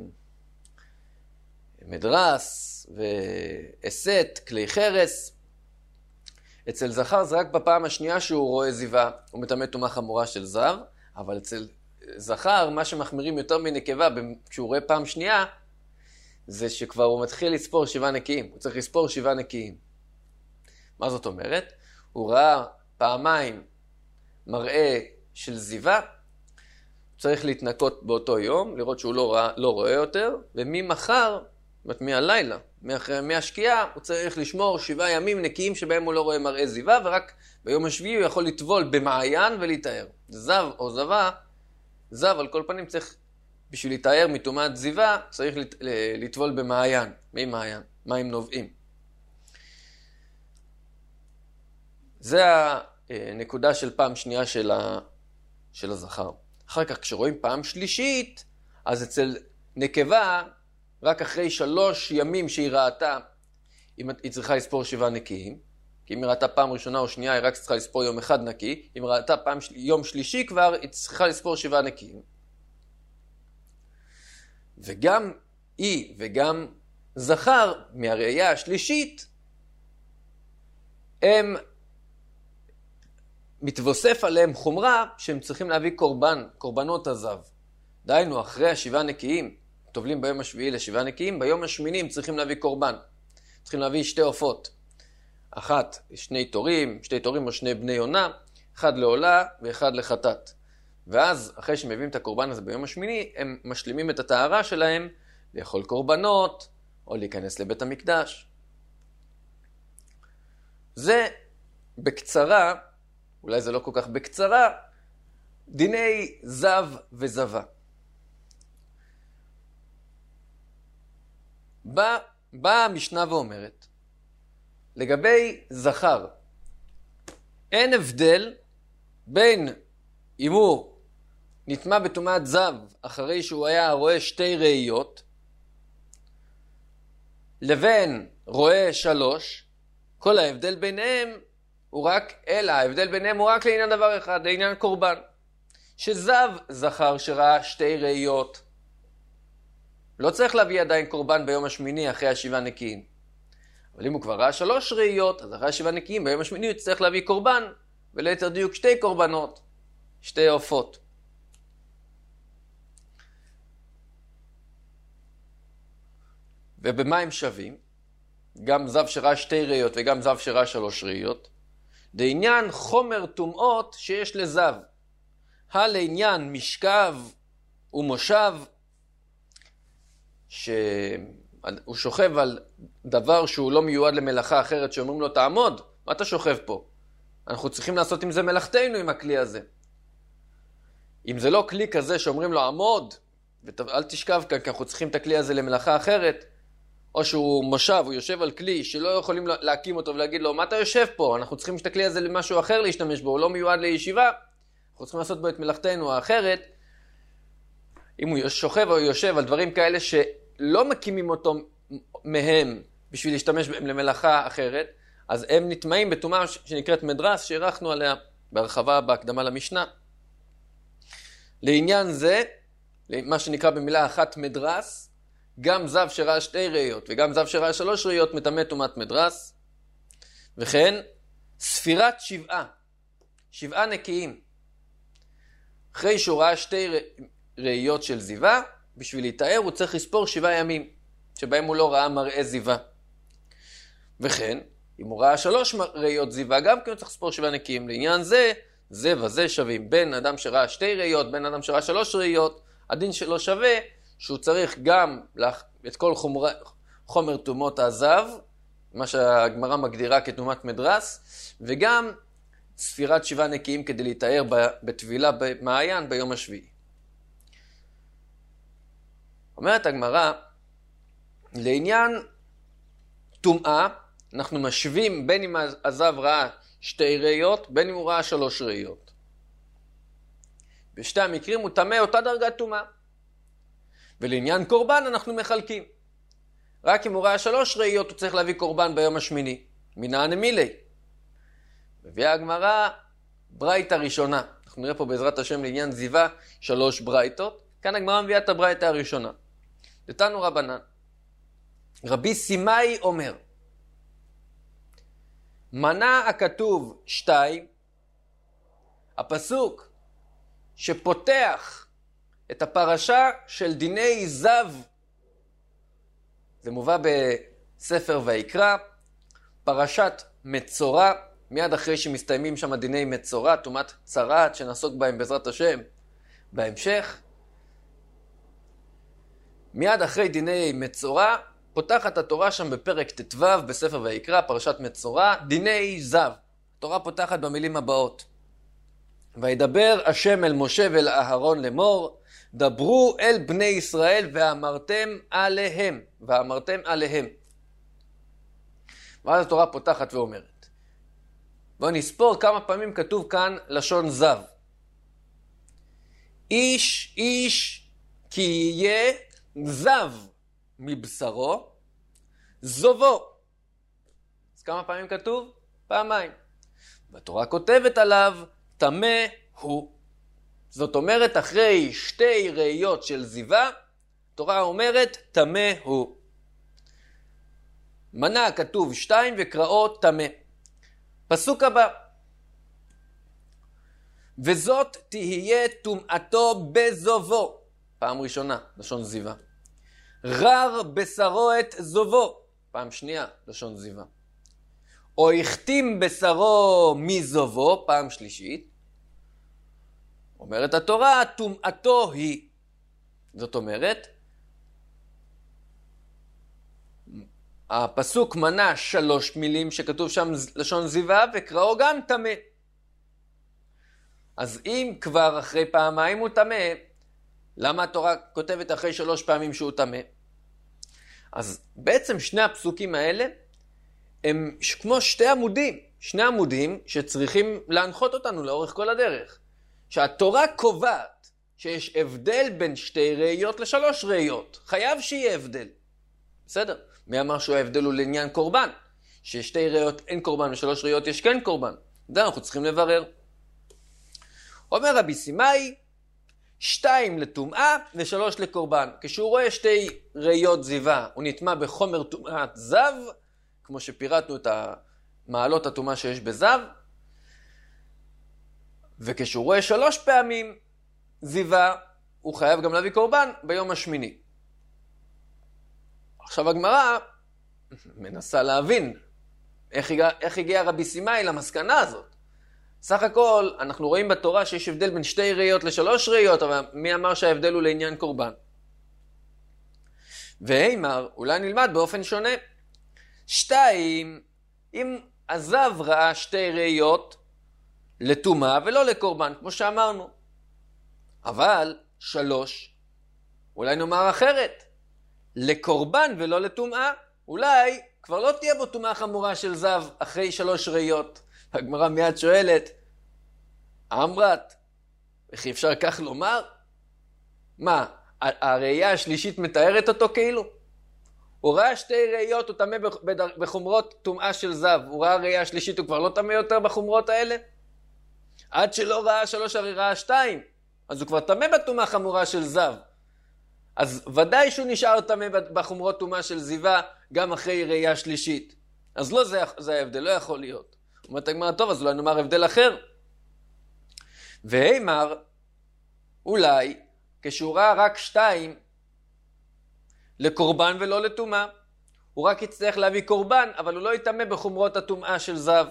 ומדרס, והסת, כלי חרס. אצל זכר זה רק בפעם השנייה שהוא רואה זיווה, הוא מטמא טומאה חמורה של זב, אבל אצל זכר, מה שמחמירים יותר מנקבה, כשהוא רואה פעם שנייה, זה שכבר הוא מתחיל לספור שבעה נקיים. הוא צריך לספור שבעה נקיים. מה זאת אומרת? הוא ראה פעמיים מראה של זיווה, צריך להתנקות באותו יום, לראות שהוא לא, ראה, לא רואה יותר, וממחר, מהלילה, מהשקיעה, הוא צריך לשמור שבעה ימים נקיים שבהם הוא לא רואה מראה זיווה, ורק ביום השביעי הוא יכול לטבול במעיין ולהתאר. זב או זבה, זב על כל פנים צריך, בשביל להתאר מטומאת זיווה, צריך לטבול במעיין. מי מעיין? מים נובעים. זה הנקודה של פעם שנייה של, ה... של הזכר. אחר כך כשרואים פעם שלישית, אז אצל נקבה, רק אחרי שלוש ימים שהיא ראתה, היא צריכה לספור שבעה נקיים, כי אם היא ראתה פעם ראשונה או שנייה, היא רק צריכה לספור יום אחד נקי, אם היא ראתה פעם של... יום שלישי כבר, היא צריכה לספור שבעה נקיים. וגם היא וגם זכר, מהראייה השלישית, הם מתווסף עליהם חומרה שהם צריכים להביא קורבן, קורבנות הזב. דהיינו, אחרי השבעה נקיים, טובלים ביום השביעי לשבעה נקיים, ביום השמיני הם צריכים להביא קורבן. צריכים להביא שתי עופות. אחת, שני תורים, שתי תורים או שני בני יונה, אחד לעולה ואחד לחטאת. ואז, אחרי שהם מביאים את הקורבן הזה ביום השמיני, הם משלימים את הטהרה שלהם לאכול קורבנות או להיכנס לבית המקדש. זה בקצרה, אולי זה לא כל כך בקצרה, דיני זב וזבה. באה בא המשנה ואומרת, לגבי זכר, אין הבדל בין אם הוא נטמע בטומאת זב אחרי שהוא היה רואה שתי ראיות, לבין רואה שלוש, כל ההבדל ביניהם הוא רק, אלא ההבדל ביניהם הוא רק לעניין דבר אחד, לעניין קורבן. שזב זכר שראה שתי ראיות, לא צריך להביא עדיין קורבן ביום השמיני אחרי השבעה נקיים. אבל אם הוא כבר ראה שלוש ראיות, אז אחרי השבעה נקיים ביום השמיני הוא צריך להביא קורבן, וליתר דיוק שתי קורבנות, שתי עופות. ובמה הם שווים? גם זב שראה שתי ראיות וגם זב שראה שלוש ראיות. לעניין חומר טומאות שיש לזב. הלעניין משכב ומושב, שהוא שוכב על דבר שהוא לא מיועד למלאכה אחרת, שאומרים לו תעמוד, מה אתה שוכב פה? אנחנו צריכים לעשות עם זה מלאכתנו עם הכלי הזה. אם זה לא כלי כזה שאומרים לו עמוד, ואל תשכב כאן, כי אנחנו צריכים את הכלי הזה למלאכה אחרת, או שהוא מושב, הוא יושב על כלי שלא יכולים להקים אותו ולהגיד לו, מה אתה יושב פה? אנחנו צריכים את הכלי הזה למשהו אחר להשתמש בו, הוא לא מיועד לישיבה, אנחנו צריכים לעשות בו את מלאכתנו האחרת. אם הוא שוכב או יושב על דברים כאלה שלא מקימים אותו מהם בשביל להשתמש בהם למלאכה אחרת, אז הם נטמעים בטומאה שנקראת מדרס, שהערכנו עליה בהרחבה בהקדמה למשנה. לעניין זה, מה שנקרא במילה אחת מדרס, גם זב שראה שתי ראיות וגם זב שראה שלוש ראיות מטמא טומאת מדרס. וכן, ספירת שבעה, שבעה נקיים. אחרי שהוא ראה שתי ראיות של זיווה, בשביל להתאר הוא צריך לספור שבעה ימים, שבהם הוא לא ראה מראה זיווה. וכן, אם הוא ראה שלוש ראיות זיווה, גם כי הוא צריך לספור שבעה נקיים. לעניין זה, זה וזה שווים. בין אדם שראה שתי ראיות, בין אדם שראה שלוש ראיות, הדין שלו שווה שהוא צריך גם את כל חומר, חומר טומאות הזב, מה שהגמרא מגדירה כטומאת מדרס, וגם ספירת שבעה נקיים כדי להתאר בטבילה במעיין ביום השביעי. אומרת הגמרא, לעניין טומאה, אנחנו משווים בין אם הזב ראה שתי ראיות, בין אם הוא ראה שלוש ראיות. בשתי המקרים הוא טמא אותה דרגת טומאה. ולעניין קורבן אנחנו מחלקים. רק אם הוא ראה שלוש ראיות הוא צריך להביא קורבן ביום השמיני. מנהן מילי. מביאה הגמרא ברייתא ראשונה. אנחנו נראה פה בעזרת השם לעניין זיווה שלוש ברייתות. כאן הגמרא מביאה את הברייתא הראשונה. דתנו רבנן. רבי סימאי אומר, מנה הכתוב שתיים, הפסוק שפותח את הפרשה של דיני זב, זה מובא בספר ויקרא, פרשת מצורע, מיד אחרי שמסתיימים שם דיני מצורע, טומאת צרעת שנעסוק בהם בעזרת השם בהמשך. מיד אחרי דיני מצורע, פותחת התורה שם בפרק ט"ו בספר ויקרא, פרשת מצורע, דיני זב. התורה פותחת במילים הבאות. וידבר השם אל משה ואל אהרון לאמור, דברו אל בני ישראל ואמרתם עליהם, ואמרתם עליהם. ואז התורה פותחת ואומרת. בואו נספור כמה פעמים כתוב כאן לשון זב. איש איש כי יהיה זב מבשרו, זובו. אז כמה פעמים כתוב? פעמיים. והתורה כותבת עליו, טמא הוא. זאת אומרת, אחרי שתי ראיות של זיווה, התורה אומרת, טמא הוא. מנה כתוב שתיים וקראו טמא. פסוק הבא. וזאת תהיה טומאתו בזובו. פעם ראשונה, לשון זיווה. רר בשרו את זובו. פעם שנייה, לשון זיווה. או החתים בשרו מזובו. פעם שלישית. אומרת התורה, טומאתו היא. זאת אומרת, הפסוק מנה שלוש מילים שכתוב שם לשון זיווה, וקראו גם טמא. אז אם כבר אחרי פעמיים הוא טמא, למה התורה כותבת אחרי שלוש פעמים שהוא טמא? אז בעצם שני הפסוקים האלה הם כמו שתי עמודים, שני עמודים שצריכים להנחות אותנו לאורך כל הדרך. שהתורה קובעת שיש הבדל בין שתי ראיות לשלוש ראיות. חייב שיהיה הבדל. בסדר? מי אמר שהוא ההבדל הוא לעניין קורבן? ששתי ראיות אין קורבן ושלוש ראיות יש כן קורבן. זה אנחנו צריכים לברר. אומר רבי סימאי, שתיים לטומאה ושלוש לקורבן. כשהוא רואה שתי ראיות זיווה, הוא נטמע בחומר טומאת זב, כמו שפירטנו את המעלות הטומאה שיש בזב, וכשהוא רואה שלוש פעמים זיווה, הוא חייב גם להביא קורבן ביום השמיני. עכשיו הגמרא מנסה להבין איך הגיע, איך הגיע רבי סימאי למסקנה הזאת. סך הכל אנחנו רואים בתורה שיש הבדל בין שתי ראיות לשלוש ראיות, אבל מי אמר שההבדל הוא לעניין קורבן? ואימר, אולי נלמד באופן שונה. שתיים, אם הזב ראה שתי ראיות לטומאה ולא לקורבן, כמו שאמרנו. אבל שלוש, אולי נאמר אחרת, לקורבן ולא לטומאה, אולי כבר לא תהיה בו טומאה חמורה של זב אחרי שלוש ראיות. הגמרא מיד שואלת, אמרת, איך אפשר כך לומר? מה, הראייה השלישית מתארת אותו כאילו? הוא ראה שתי ראיות, הוא טמא בחומרות טומאה של זב. הוא ראה ראייה השלישית, הוא כבר לא טמא יותר בחומרות האלה? עד שלא ראה שלוש, הרי ראה שתיים. אז הוא כבר טמא בטומאה חמורה של זב. אז ודאי שהוא נשאר טמא בחומרות טומאה של זיווה, גם אחרי ראייה שלישית. אז לא זה, זה ההבדל, לא יכול להיות. אומרת הגמרא, טוב, אז אולי נאמר הבדל אחר. ואימר, אולי, כשהוא ראה רק שתיים, לקורבן ולא לטומאה. הוא רק יצטרך להביא קורבן, אבל הוא לא יטמא בחומרות הטומאה של זב.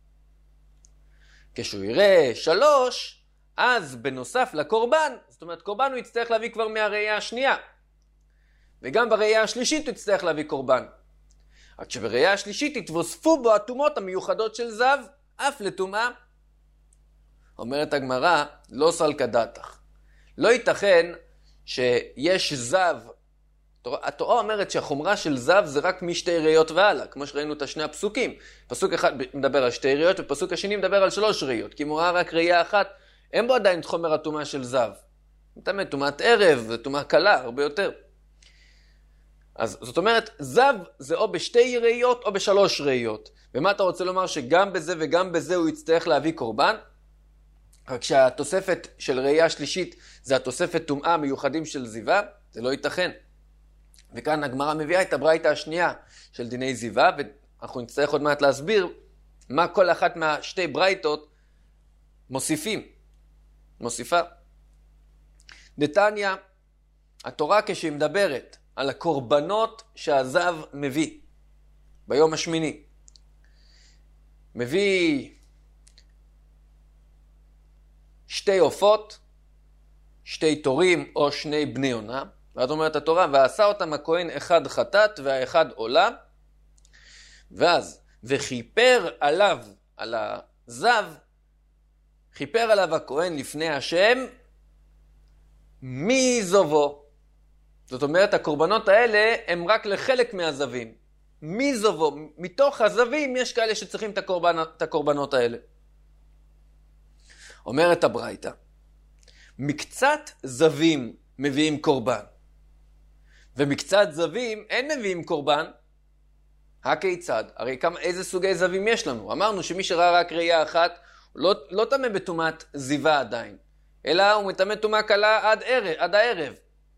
כשהוא יראה שלוש, אז בנוסף לקורבן, זאת אומרת קורבן הוא יצטרך להביא כבר מהראייה השנייה. וגם בראייה השלישית הוא יצטרך להביא קורבן. עד שבראייה השלישית יתווספו בו הטומאות המיוחדות של זב, אף לטומאה. אומרת הגמרא, לא סלקא דעתך. לא ייתכן שיש זב. התורה אומרת שהחומרה של זב זה רק משתי ראיות והלאה, כמו שראינו את השני הפסוקים. פסוק אחד מדבר על שתי ראיות, ופסוק השני מדבר על שלוש ראיות. כי אם הוא ראה רק ראייה אחת, אין בו עדיין את חומר הטומאה של זב. תמיד טומאת ערב, זה טומאה קלה, הרבה יותר. אז זאת אומרת, זב זה או בשתי ראיות או בשלוש ראיות. ומה אתה רוצה לומר? שגם בזה וגם בזה הוא יצטרך להביא קורבן? רק שהתוספת של ראייה שלישית זה התוספת טומאה מיוחדים של זיווה, זה לא ייתכן. וכאן הגמרא מביאה את הברייתא השנייה של דיני זיווה, ואנחנו נצטרך עוד מעט להסביר מה כל אחת מהשתי ברייתות מוסיפים. מוסיפה. דתניא, התורה כשהיא מדברת על הקורבנות שהזב מביא ביום השמיני, מביא שתי עופות, שתי תורים או שני בני עונה, ואז אומרת התורה, ועשה אותם הכהן אחד חטאת והאחד עולה, ואז, וכיפר עליו, על הזב, חיפר עליו הכהן לפני השם, מזובו. זאת אומרת, הקורבנות האלה הם רק לחלק מהזבים. מזובו, מתוך הזבים יש כאלה שצריכים את, הקורבנ... את הקורבנות האלה. אומרת הברייתא, מקצת זבים מביאים קורבן, ומקצת זבים אין מביאים קורבן. הכיצד? הרי כמה, איזה סוגי זבים יש לנו? אמרנו שמי שראה רק ראייה אחת, לא, לא טמא בטומאת זיווה עדיין, אלא הוא מטמא טומאה קלה עד, ערב, עד הערב.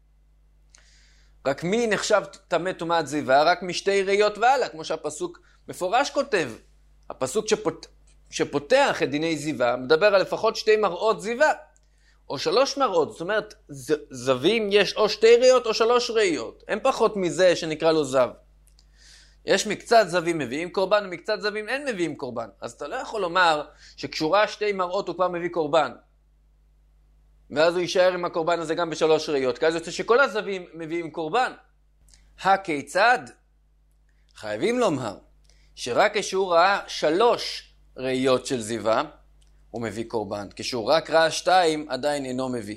רק מי נחשב טמא טומאת זיווה? רק משתי ראיות והלאה, כמו שהפסוק מפורש כותב. הפסוק שפות, שפותח את דיני זיווה מדבר על לפחות שתי מראות זיווה, או שלוש מראות. זאת אומרת, זבים יש או שתי ראיות או שלוש ראיות. אין פחות מזה שנקרא לו זב. יש מקצת זבים מביאים קורבן, ומקצת זבים אין מביאים קורבן. אז אתה לא יכול לומר שכשהוא ראה שתי מראות הוא כבר מביא קורבן. ואז הוא יישאר עם הקורבן הזה גם בשלוש ראיות. כי אז יוצא שכל הזבים מביאים קורבן. הכיצד? חייבים לומר שרק כשהוא ראה שלוש ראיות של זיווה, הוא מביא קורבן. כשהוא רק ראה שתיים, עדיין אינו מביא.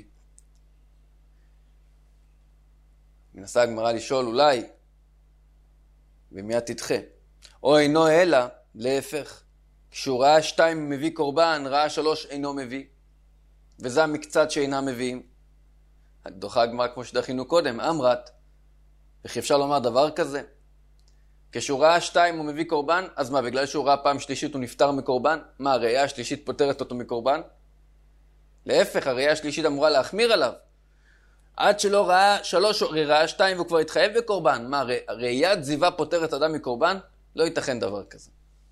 מנסה הגמרא לשאול אולי, ומיד תדחה. או אינו אלא, להפך. כשהוא ראה שתיים מביא קורבן, ראה שלוש אינו מביא. וזה המקצת שאינם מביאים. דוחה הגמרא כמו שדחינו קודם, אמרת, וכי אפשר לומר דבר כזה? כשהוא ראה שתיים הוא מביא קורבן, אז מה, בגלל שהוא ראה פעם שלישית הוא נפטר מקורבן? מה, הראייה השלישית פותרת אותו מקורבן? להפך, הראייה השלישית אמורה להחמיר עליו. עד שלא ראה שלוש, ראה שתיים והוא כבר התחייב בקורבן. מה, ראיית זיווה פותרת אדם מקורבן? לא ייתכן דבר כזה.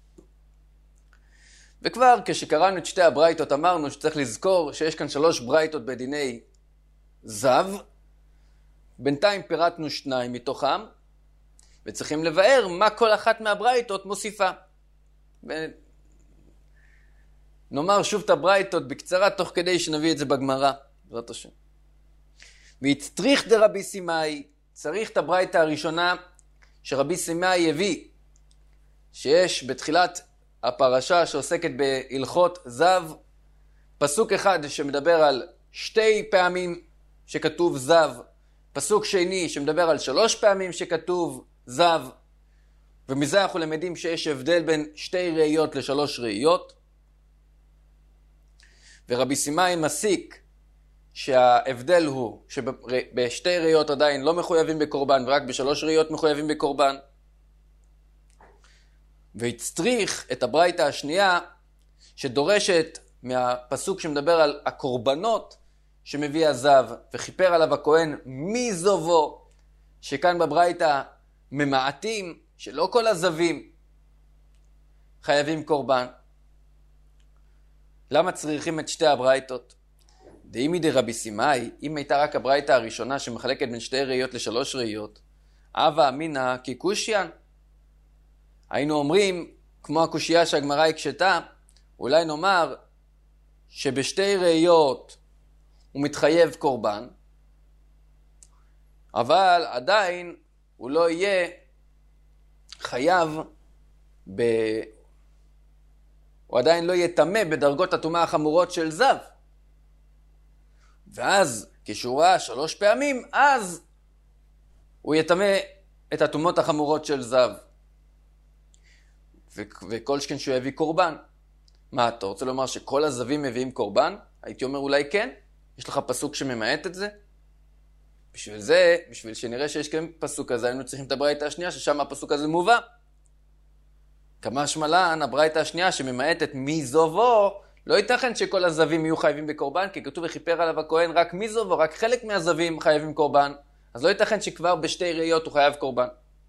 וכבר כשקראנו את שתי הברייתות אמרנו שצריך לזכור שיש כאן שלוש ברייתות בדיני זב. בינתיים פירטנו שניים מתוכם, וצריכים לבאר מה כל אחת מהברייתות מוסיפה. נאמר שוב את הברייתות בקצרה תוך כדי שנביא את זה בגמרא. זאת השם. והצטריך דרבי סימאי, צריך את הברייתא הראשונה שרבי סימאי הביא, שיש בתחילת הפרשה שעוסקת בהלכות זב, פסוק אחד שמדבר על שתי פעמים שכתוב זב, פסוק שני שמדבר על שלוש פעמים שכתוב זב, ומזה אנחנו למדים שיש הבדל בין שתי ראיות לשלוש ראיות. ורבי סימאי מסיק שההבדל הוא שבשתי ראיות עדיין לא מחויבים בקורבן, ורק בשלוש ראיות מחויבים בקורבן. והצטריך את הברייתא השנייה שדורשת מהפסוק שמדבר על הקורבנות שמביא הזב, וכיפר עליו הכהן מזובו, שכאן בברייתא ממעטים שלא כל הזבים חייבים קורבן. למה צריכים את שתי הברייתות? דאימי דרבי סימאי, אם הייתה רק הברייתא הראשונה שמחלקת בין שתי ראיות לשלוש ראיות, הווה אמינא כקושיין. היינו אומרים, כמו הקושייה שהגמרא הקשתה, אולי נאמר שבשתי ראיות הוא מתחייב קורבן, אבל עדיין הוא לא יהיה חייב, ב... הוא עדיין לא יטמא בדרגות הטומאה החמורות של זב. ואז כשהוא ראה שלוש פעמים, אז הוא יטמא את הטומאות החמורות של זב. ו... וכל שכן שהוא יביא קורבן. מה, אתה רוצה לומר שכל הזבים מביאים קורבן? הייתי אומר אולי כן. יש לך פסוק שממעט את זה? בשביל זה, בשביל שנראה שיש כן פסוק הזה, היינו צריכים את הברייתא השנייה, ששם הפסוק הזה מובא. כמה שמלן, הברייתא השנייה שממעטת מזובו, לא ייתכן שכל הזבים יהיו חייבים בקורבן, כי כתוב וכיפר עליו הכהן רק מזובו, רק חלק מהזבים חייבים קורבן. אז לא ייתכן שכבר בשתי ראיות הוא חייב קורבן.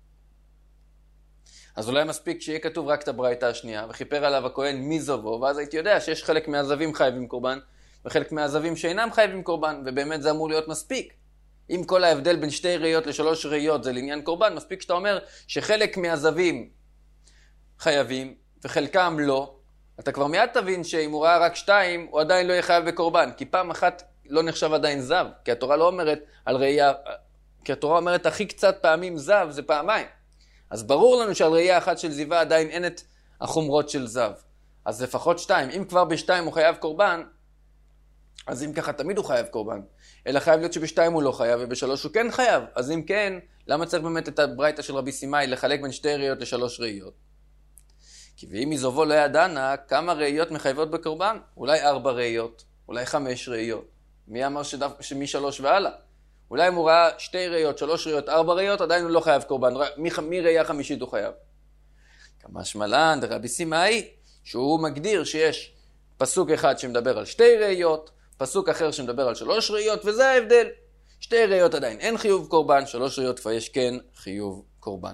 אז אולי מספיק שיהיה כתוב רק את הברייתא השנייה, וכיפר עליו הכהן מזובו, ואז הייתי יודע שיש חלק מהזבים חייבים קורבן, וחלק מהזבים שאינם חייבים קורבן, ובאמת זה אמור להיות מספיק. אם כל ההבדל בין שתי ראיות לשלוש ראיות זה לעניין קורבן, מספיק שאתה אומר שחלק מהזבים חייבים, וחלקם לא, אתה כבר מיד תבין שאם הוא ראה רק שתיים, הוא עדיין לא יהיה חייב בקורבן, כי פעם אחת לא נחשב עדיין זב, כי התורה לא אומרת על ראייה, כי התורה אומרת הכי קצת פעמים זב, זה פעמיים. אז ברור לנו שעל ראייה אחת של זיווה עדיין אין את החומרות של זב. אז לפחות שתיים. אם כבר בשתיים הוא חייב קורבן, אז אם ככה תמיד הוא חייב קורבן. אלא חייב להיות שבשתיים הוא לא חייב, ובשלוש הוא כן חייב. אז אם כן, למה צריך באמת את הברייתא של רבי סימאי לחלק בין שתי ראיות לשלוש ראיות? כי ואם מזובו לא ידענה, כמה ראיות מחייבות בקורבן? אולי ארבע ראיות, אולי חמש ראיות. מי אמר שדף, שמשלוש והלאה? אולי אם הוא ראה שתי ראיות, שלוש ראיות, ארבע ראיות, עדיין הוא לא חייב קורבן. מראייה חמישית הוא חייב. כמה שמלן דרבי סימאי, שהוא מגדיר שיש פסוק אחד שמדבר על שתי ראיות, פסוק אחר שמדבר על שלוש ראיות, וזה ההבדל. שתי ראיות עדיין אין חיוב קורבן, שלוש ראיות כבר יש כן חיוב קורבן.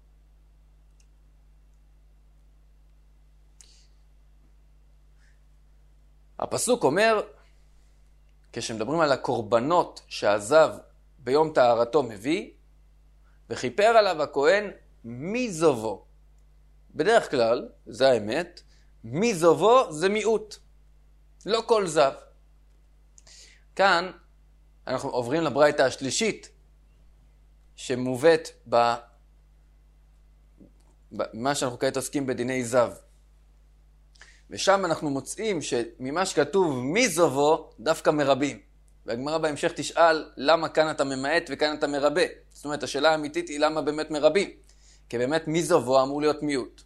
הפסוק אומר, כשמדברים על הקורבנות שהזב ביום טהרתו מביא, וכיפר עליו הכהן מזובו. בדרך כלל, זה האמת, מזובו זה מיעוט, לא כל זב. כאן אנחנו עוברים לברייתא השלישית, שמובאת במה שאנחנו כעת עוסקים בדיני זב. ושם אנחנו מוצאים שממה שכתוב מזובו דווקא מרבים. והגמרא בהמשך תשאל למה כאן אתה ממעט וכאן אתה מרבה. זאת אומרת, השאלה האמיתית היא למה באמת מרבים. כי באמת מזובו אמור להיות מיעוט.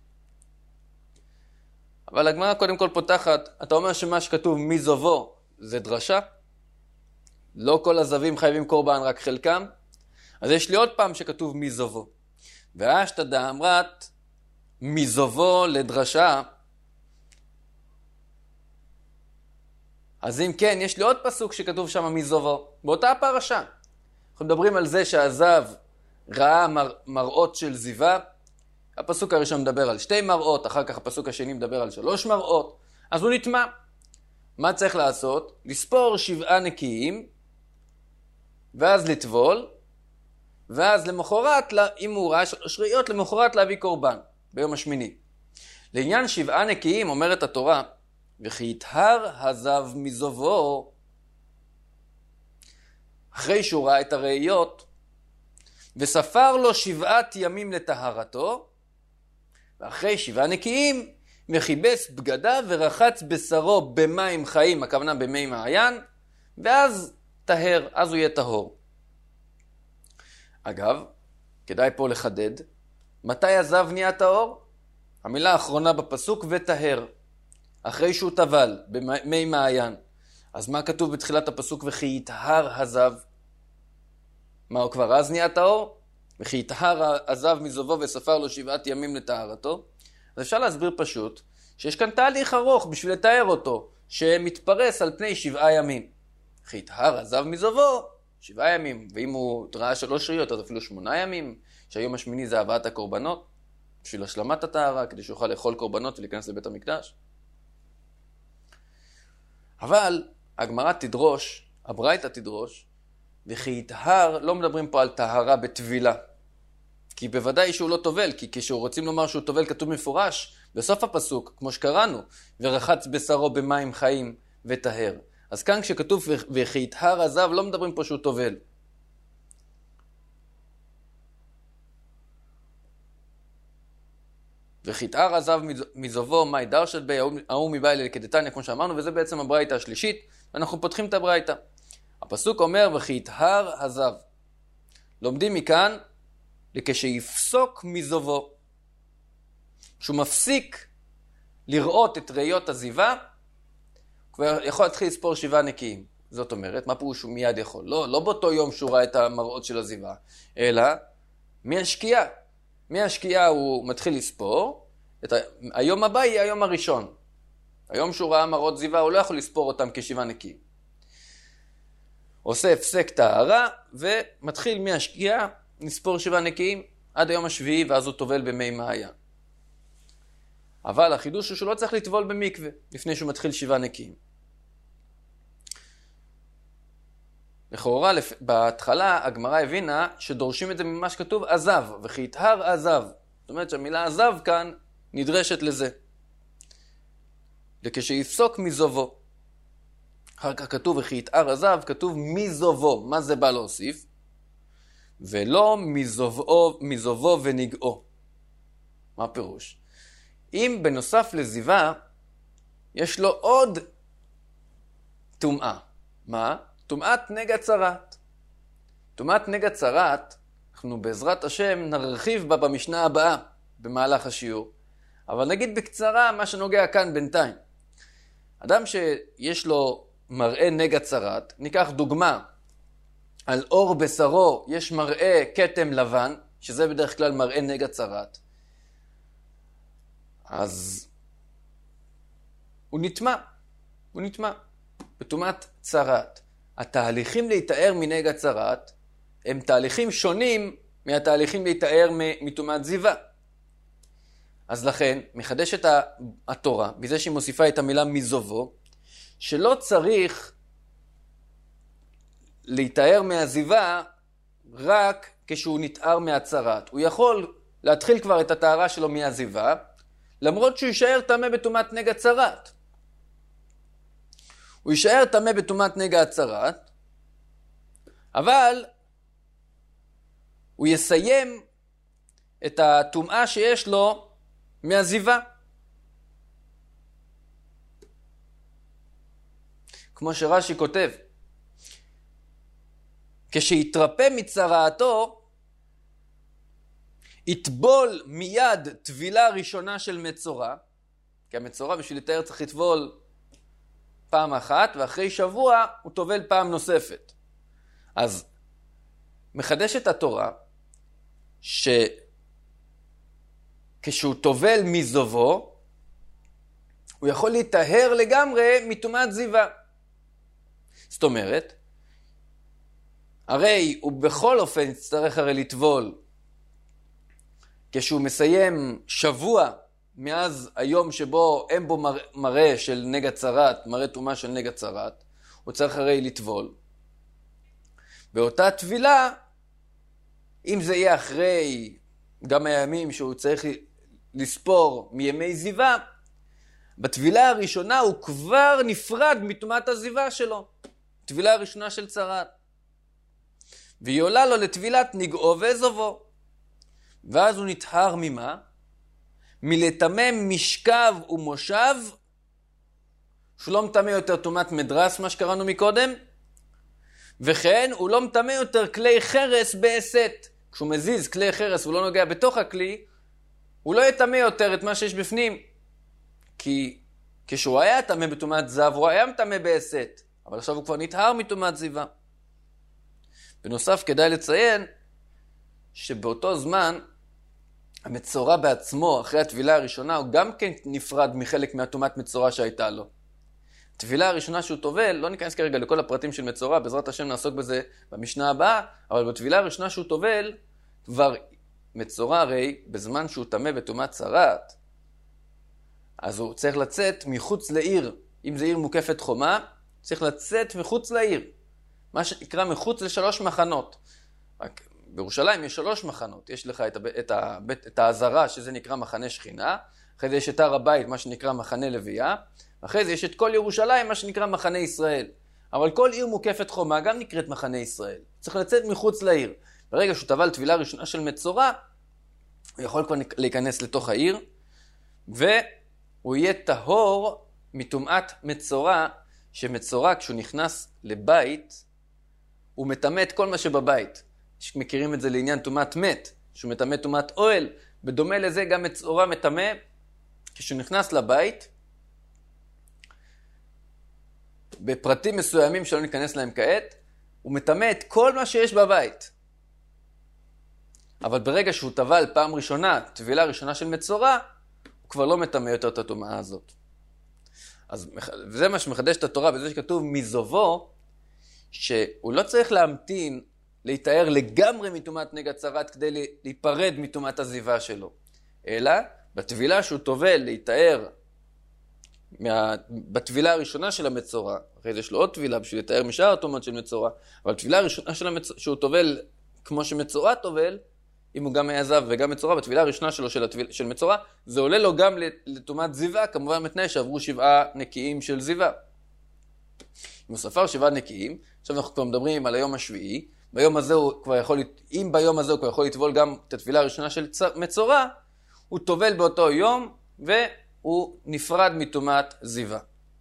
אבל הגמרא קודם כל פותחת, אתה אומר שמה שכתוב מזובו זה דרשה. לא כל הזבים חייבים קורבן, רק חלקם. אז יש לי עוד פעם שכתוב מזובו. והאשתדע אמרת מזובו לדרשה. אז אם כן, יש לי עוד פסוק שכתוב שם מזובו, באותה הפרשה. אנחנו מדברים על זה שהזב ראה מר, מראות של זיווה. הפסוק הראשון מדבר על שתי מראות, אחר כך הפסוק השני מדבר על שלוש מראות. אז הוא נטמע. מה צריך לעשות? לספור שבעה נקיים, ואז לטבול, ואז למחרת, אם הוא ראה שלוש ראיות, למחרת להביא קורבן, ביום השמיני. לעניין שבעה נקיים, אומרת התורה, וכי יטהר הזב מזובו, אחרי שהוא ראה את הראיות, וספר לו שבעת ימים לטהרתו, ואחרי שבעה נקיים, מכיבס בגדיו ורחץ בשרו במים חיים, הכוונה במי מעיין, ואז טהר, אז הוא יהיה טהור. אגב, כדאי פה לחדד, מתי הזב נהיה טהור? המילה האחרונה בפסוק וטהר, אחרי שהוא טבל במי מעיין. אז מה כתוב בתחילת הפסוק? וכי יטהר הזב? מה, הוא כבר אז נהיה טהור? וכי יטהר הזב מזובו וספר לו שבעת ימים לטהרתו? אז אפשר להסביר פשוט שיש כאן תהליך ארוך בשביל לתאר אותו, שמתפרס על פני שבעה ימים. וכי יטהר הזב מזובו, שבעה ימים, ואם הוא ראה שלוש ראיות, אז אפילו שמונה ימים, שהיום השמיני זה הבאת הקורבנות, בשביל השלמת הטהרה, כדי שיוכל לאכול קורבנות ולהיכנס לבית המקדש. אבל הגמרא תדרוש, הברייתא תדרוש, וכי יטהר, לא מדברים פה על טהרה בטבילה. כי בוודאי שהוא לא טובל, כי כשהוא רוצים לומר שהוא טובל כתוב מפורש, בסוף הפסוק, כמו שקראנו, ורחץ בשרו במים חיים וטהר. אז כאן כשכתוב וכי יטהר הזב, לא מדברים פה שהוא טובל. וכי יטהר הזב מזובו מי דרשת בי, ההוא מבעילה לקדתניא, כמו שאמרנו, וזה בעצם הברייתא השלישית, ואנחנו פותחים את הברייתא. הפסוק אומר וכי יטהר הזב. לומדים מכאן לכשיפסוק מזובו. כשהוא מפסיק לראות את ראיות הזיווה, הוא כבר יכול להתחיל לספור שבעה נקיים. זאת אומרת, מה פירוש שהוא מיד יכול? לא, לא באותו יום שהוא ראה את המראות של הזיווה, אלא מהשקיעה. מהשקיעה הוא מתחיל לספור, את ה... היום הבא יהיה היום הראשון. היום שהוא ראה מראות זיווה, הוא לא יכול לספור אותם כשבעה נקיים. עושה הפסק טהרה, ומתחיל מהשקיעה, נספור שבעה נקיים, עד היום השביעי, ואז הוא טובל במי מעיין. אבל החידוש הוא שהוא לא צריך לטבול במקווה, לפני שהוא מתחיל שבעה נקיים. לכאורה, בהתחלה, הגמרא הבינה שדורשים את זה ממה שכתוב עזב, וכי יטהר עזב. זאת אומרת שהמילה עזב כאן נדרשת לזה. לכשיפסוק מזובו. אחר כך כתוב וכי יטהר עזב, כתוב מזובו. מה זה בא להוסיף? ולא מזובו, מזובו ונגעו. מה הפירוש? אם בנוסף לזיווה, יש לו עוד טומאה. מה? טומאת נגע צרת. טומאת נגע צרת, אנחנו בעזרת השם נרחיב בה במשנה הבאה, במהלך השיעור. אבל נגיד בקצרה מה שנוגע כאן בינתיים. אדם שיש לו מראה נגע צרת, ניקח דוגמה, על אור בשרו יש מראה כתם לבן, שזה בדרך כלל מראה נגע צרת. אז הוא נטמע, הוא נטמע בטומאת צרת. התהליכים להתאר מנגע צרת הם תהליכים שונים מהתהליכים להתאר מטומאת זיווה. אז לכן מחדשת התורה, בזה שהיא מוסיפה את המילה מזובו, שלא צריך להתאר מהזיווה רק כשהוא נתאר מהצרת. הוא יכול להתחיל כבר את התארה שלו מהזיווה, למרות שהוא יישאר טמא בטומאת נגע צרת. הוא יישאר טמא בטומאת נגע הצרת, אבל הוא יסיים את הטומאה שיש לו מהזיווה. כמו שרש"י כותב, כשיתרפא מצרעתו, יטבול מיד טבילה ראשונה של מצורע, כי המצורע בשביל לתאר צריך לטבול פעם אחת, ואחרי שבוע הוא טובל פעם נוספת. אז מחדשת התורה, שכשהוא טובל מזובו, הוא יכול להיטהר לגמרי מטומאת זיווה. זאת אומרת, הרי הוא בכל אופן יצטרך הרי לטבול, כשהוא מסיים שבוע מאז היום שבו אין בו מראה של נגע צרת, מראה טומאה של נגע צרת, הוא צריך הרי לטבול. באותה טבילה, אם זה יהיה אחרי גם הימים שהוא צריך לספור מימי זיווה, בטבילה הראשונה הוא כבר נפרד מטומאת הזיווה שלו. טבילה הראשונה של צרת. והיא עולה לו לטבילת נגעו ואזובו. ואז הוא נטהר ממה? מלטמם משכב ומושב, שהוא לא מטמא יותר טומאת מדרס, מה שקראנו מקודם, וכן הוא לא מטמא יותר כלי חרס בעשת. כשהוא מזיז כלי חרס והוא לא נוגע בתוך הכלי, הוא לא יטמא יותר את מה שיש בפנים. כי כשהוא היה טמא בטומאת זב, הוא היה מטמא בעשת, אבל עכשיו הוא כבר נטהר מטומאת זיווה. בנוסף, כדאי לציין שבאותו זמן, המצורע בעצמו, אחרי הטבילה הראשונה, הוא גם כן נפרד מחלק מהטומאת מצורע שהייתה לו. הטבילה הראשונה שהוא טובל, לא ניכנס כרגע לכל הפרטים של מצורע, בעזרת השם נעסוק בזה במשנה הבאה, אבל בטבילה הראשונה שהוא טובל, כבר מצורע הרי, בזמן שהוא טמא בטומאת צרעת, אז הוא צריך לצאת מחוץ לעיר. אם זה עיר מוקפת חומה, צריך לצאת מחוץ לעיר. מה שנקרא מחוץ לשלוש מחנות. רק בירושלים יש שלוש מחנות. יש לך את, את, את, את העזרה, שזה נקרא מחנה שכינה. אחרי זה יש את הר הבית, מה שנקרא מחנה לוויה. אחרי זה יש את כל ירושלים, מה שנקרא מחנה ישראל. אבל כל עיר מוקפת חומה גם נקראת מחנה ישראל. צריך לצאת מחוץ לעיר. ברגע שהוא טבל טבילה ראשונה של מצורע, הוא יכול כבר להיכנס לתוך העיר, והוא יהיה טהור מטומאת מצורע, שמצורע כשהוא נכנס לבית, הוא מטמא את כל מה שבבית. מכירים את זה לעניין טומאת מת, שהוא מטמא טומאת אוהל. בדומה לזה גם מצורע מטמא, כשהוא נכנס לבית, בפרטים מסוימים שלא ניכנס להם כעת, הוא מטמא את כל מה שיש בבית. אבל ברגע שהוא טבל פעם ראשונה, טבילה ראשונה של מצורע, הוא כבר לא מטמא יותר את הטומאה הזאת. אז זה מה שמחדש את התורה, בזה שכתוב מזובו, שהוא לא צריך להמתין, להתאר לגמרי מטומאת נגע צרעת כדי להיפרד מטומאת הזיווה שלו. אלא בטבילה שהוא טובל להתאר, מה... בטבילה הראשונה של המצורע, אחרי זה יש לו עוד טבילה בשביל לתאר משאר הטומאות של מצורע, אבל בטבילה הראשונה של המצורע, שהוא טובל כמו שמצורע טובל, אם הוא גם היה זב וגם מצורע, בטבילה הראשונה שלו של, הטביל, של מצורע, זה עולה לו גם לטומאת זיווה, כמובן מתנאי שעברו שבעה נקיים של זיווה. אם הוא ספר שבעה נקיים, עכשיו אנחנו כבר מדברים על היום השביעי, ביום הזה הוא כבר יכול, אם ביום הזה הוא כבר יכול לטבול גם את הטבילה הראשונה של מצורע, הוא טובל באותו יום, והוא נפרד מטומאת זיווה.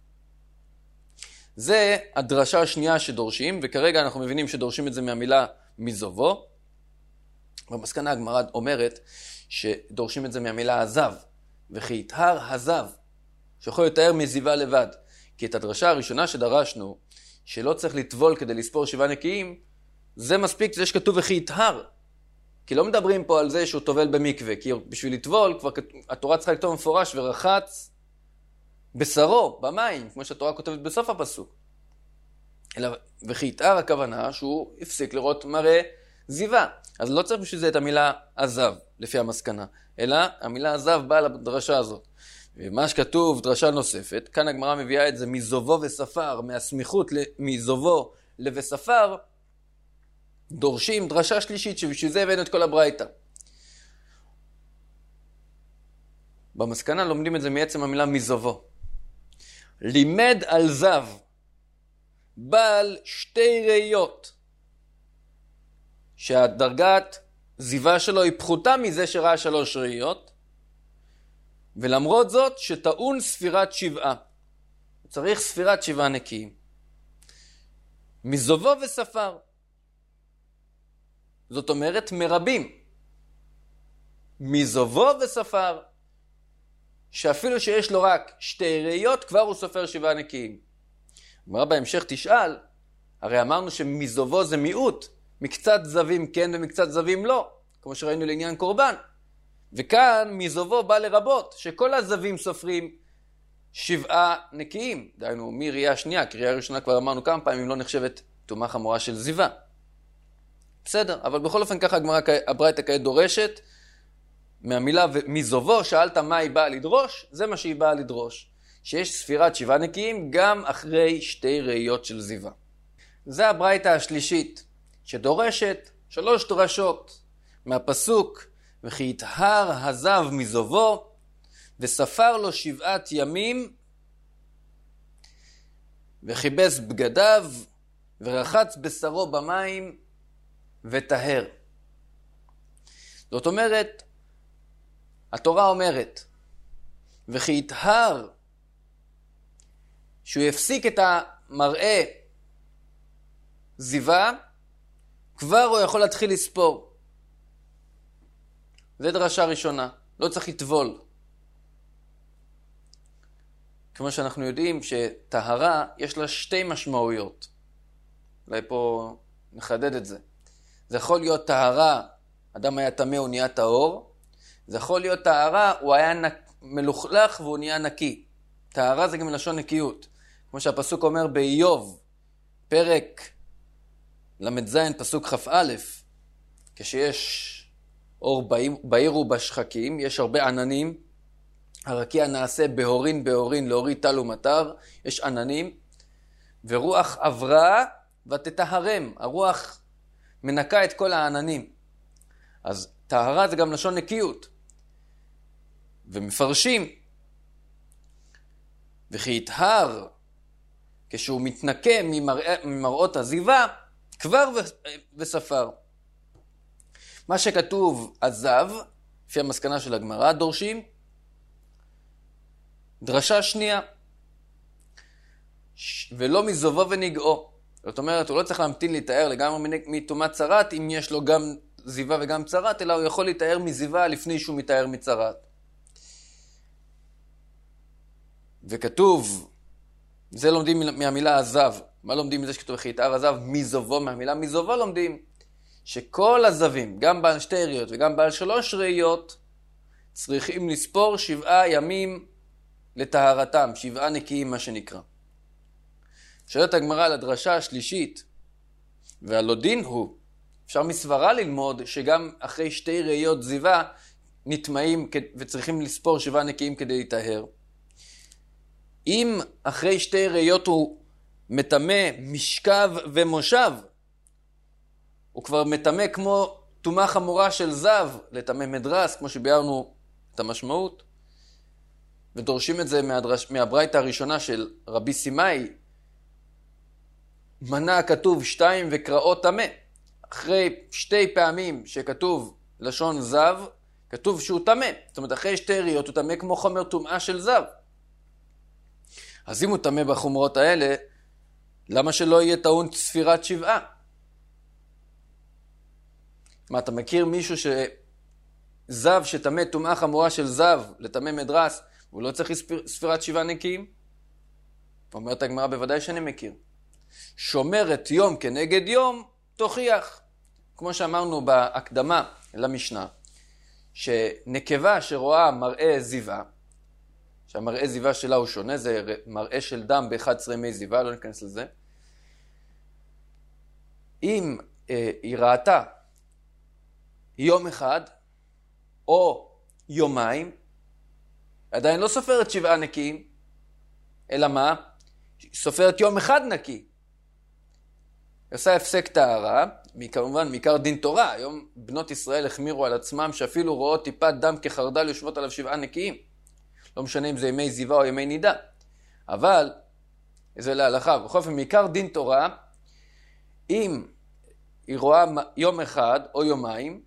זה הדרשה השנייה שדורשים, וכרגע אנחנו מבינים שדורשים את זה מהמילה מזובו. במסקנה הגמרא אומרת שדורשים את זה מהמילה הזב, וכי יטהר הזב, שיכול לתאר מזיווה לבד. כי את הדרשה הראשונה שדרשנו, שלא צריך לטבול כדי לספור שבעה נקיים, זה מספיק זה שכתוב וכי יטהר. כי לא מדברים פה על זה שהוא טובל במקווה, כי בשביל לטבול, כבר התורה צריכה לכתוב מפורש ורחץ בשרו, במים, כמו שהתורה כותבת בסוף הפסוק. אלא וכי יטהר הכוונה שהוא הפסיק לראות מראה זיווה. אז לא צריך בשביל זה את המילה עזב, לפי המסקנה, אלא המילה עזב באה לדרשה הזאת. ומה שכתוב, דרשה נוספת, כאן הגמרא מביאה את זה מזובו וספר, מהסמיכות מזובו לבספר, דורשים דרשה שלישית, שבשביל זה הבאנו את כל הברייתא. במסקנה לומדים את זה מעצם המילה מזובו. לימד על זב, בעל שתי ראיות, שהדרגת זיווה שלו היא פחותה מזה שראה שלוש ראיות, ולמרות זאת שטעון ספירת שבעה. צריך ספירת שבעה נקיים. מזובו וספר. זאת אומרת מרבים. מזובו וספר. שאפילו שיש לו רק שתי ראיות, כבר הוא סופר שבעה נקיים. אמרה בהמשך תשאל, הרי אמרנו שמזובו זה מיעוט. מקצת זבים כן ומקצת זבים לא. כמו שראינו לעניין קורבן. וכאן מזובו בא לרבות, שכל הזבים סופרים שבעה נקיים. דהיינו, מראייה שנייה, קריאה ראשונה כבר אמרנו כמה פעמים, לא נחשבת טומאה חמורה של זיווה. בסדר, אבל בכל אופן ככה הגמרא הברייתא כעת דורשת, מהמילה מזובו, שאלת מה היא באה לדרוש, זה מה שהיא באה לדרוש. שיש ספירת שבעה נקיים גם אחרי שתי ראיות של זיווה. זה הברייתא השלישית, שדורשת שלוש דרשות מהפסוק, וכי יטהר הזב מזובו, וספר לו שבעת ימים, וכיבס בגדיו, ורחץ בשרו במים, וטהר. זאת אומרת, התורה אומרת, וכי יטהר, שהוא יפסיק את המראה זיווה, כבר הוא יכול להתחיל לספור. זה דרשה ראשונה, לא צריך לטבול. כמו שאנחנו יודעים שטהרה יש לה שתי משמעויות. אולי פה נחדד את זה. זה יכול להיות טהרה, אדם היה טמא, הוא נהיה טהור. זה יכול להיות טהרה, הוא היה נק... מלוכלך והוא נהיה נקי. טהרה זה גם מלשון נקיות. כמו שהפסוק אומר באיוב, פרק למד זין, פסוק כף א', כשיש אור בהיר ובשחקים, יש הרבה עננים, הרקיע נעשה בהורין בהורין, להוריד טל ומטר, יש עננים, ורוח עברה ותטהרם, הרוח מנקה את כל העננים. אז טהרה זה גם לשון נקיות. ומפרשים, וכי יטהר, כשהוא מתנקה ממרא, ממראות הזיווה, כבר וספר. מה שכתוב עזב, לפי המסקנה של הגמרא, דורשים, דרשה שנייה, ולא מזובו ונגעו. זאת אומרת, הוא לא צריך להמתין להתאר לגמרי מטומאת צרת, אם יש לו גם זיווה וגם צרת, אלא הוא יכול להתאר מזיווה לפני שהוא מתאר מצרת. וכתוב, זה לומדים מהמילה עזב. מה לומדים מזה שכתוב וכי יטהר עזב? מזובו, מהמילה מזובו לומדים שכל הזבים, גם בעל שתי ראיות וגם בעל שלוש ראיות, צריכים לספור שבעה ימים לטהרתם, שבעה נקיים מה שנקרא. שואלת הגמרא על הדרשה השלישית, והלא דין הוא, אפשר מסברה ללמוד שגם אחרי שתי ראיות זיווה נטמעים וצריכים לספור שבעה נקיים כדי להיטהר. אם אחרי שתי ראיות הוא מטמא משכב ומושב, הוא כבר מטמא כמו טומאה חמורה של זב, לטמא מדרס, כמו שביארנו את המשמעות, ודורשים את זה מהדרש, מהברייתא הראשונה של רבי סימאי, מנה כתוב שתיים וקראו טמא. אחרי שתי פעמים שכתוב לשון זב, כתוב שהוא טמא. זאת אומרת, אחרי שתי ראיות הוא טמא כמו חומר טומאה של זב. אז אם הוא טמא בחומרות האלה, למה שלא יהיה טעון ספירת שבעה? מה, אתה מכיר מישהו שזב שטמא טומאה חמורה של זב לטמא מדרס, והוא לא צריך ספירת שבעה נקיים? אומרת הגמרא, בוודאי שאני מכיר. שומרת יום כנגד יום, תוכיח. כמו שאמרנו בהקדמה למשנה, שנקבה שרואה מראה זיווה, שהמראה זיווה שלה הוא שונה, זה מראה של דם ב-אחד עשר ימי זיווה, לא ניכנס לזה. אם אה, היא ראתה יום אחד או יומיים, עדיין לא סופרת שבעה נקיים, אלא מה? סופרת יום אחד נקי. עושה הפסק טהרה, כמובן מעיקר דין תורה. היום בנות ישראל החמירו על עצמם שאפילו רואות טיפת דם כחרדל יושבות עליו שבעה נקיים. לא משנה אם זה ימי זיווה או ימי נידה. אבל, זה להלכה, בכל אופן מעיקר דין תורה, אם היא רואה יום אחד או יומיים,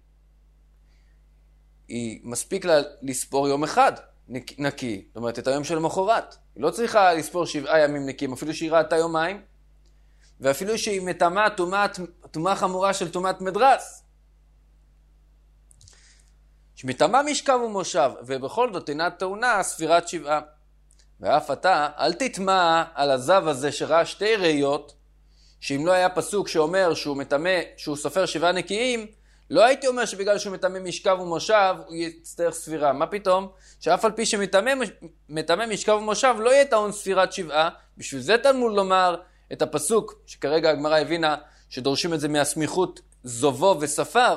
היא מספיק לה לספור יום אחד נקי. זאת אומרת, את היום של מחרת. היא לא צריכה לספור שבעה ימים נקיים, אפילו שהיא ראתה יומיים, ואפילו שהיא מטמאה טומאה חמורה של טומאת מדרס. שמטמאה משכב ומושב, ובכל זאת אינה טעונה ספירת שבעה. ואף אתה, אל תטמא על הזב הזה שראה שתי ראיות, שאם לא היה פסוק שאומר שהוא מטמא, שהוא סופר שבעה נקיים, לא הייתי אומר שבגלל שהוא מטמא משכב ומושב, הוא יצטרך ספירה. מה פתאום? שאף על פי שמטמא משכב ומושב, לא יהיה טעון ספירת שבעה. בשביל זה תלמוד לומר את הפסוק, שכרגע הגמרא הבינה שדורשים את זה מהסמיכות זובו וספר,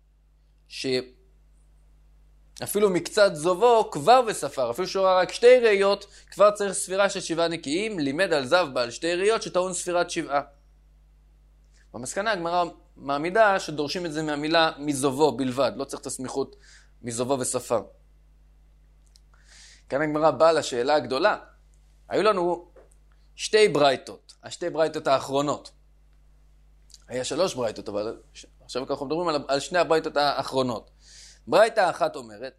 שאפילו מקצת זובו כבר וספר, אפילו שהוא רק שתי ראיות, כבר צריך ספירה של שבעה נקיים, לימד על זב בעל שתי ראיות שטעון ספירת שבעה. במסקנה הגמרא מעמידה שדורשים את זה מהמילה מזובו בלבד, לא צריך את הסמיכות מזובו וספר. כאן הגמרא באה לשאלה הגדולה. היו לנו שתי ברייתות, השתי ברייתות האחרונות. היה שלוש ברייתות, אבל עכשיו אנחנו מדברים על, על שני הברייתות האחרונות. ברייתה אחת אומרת,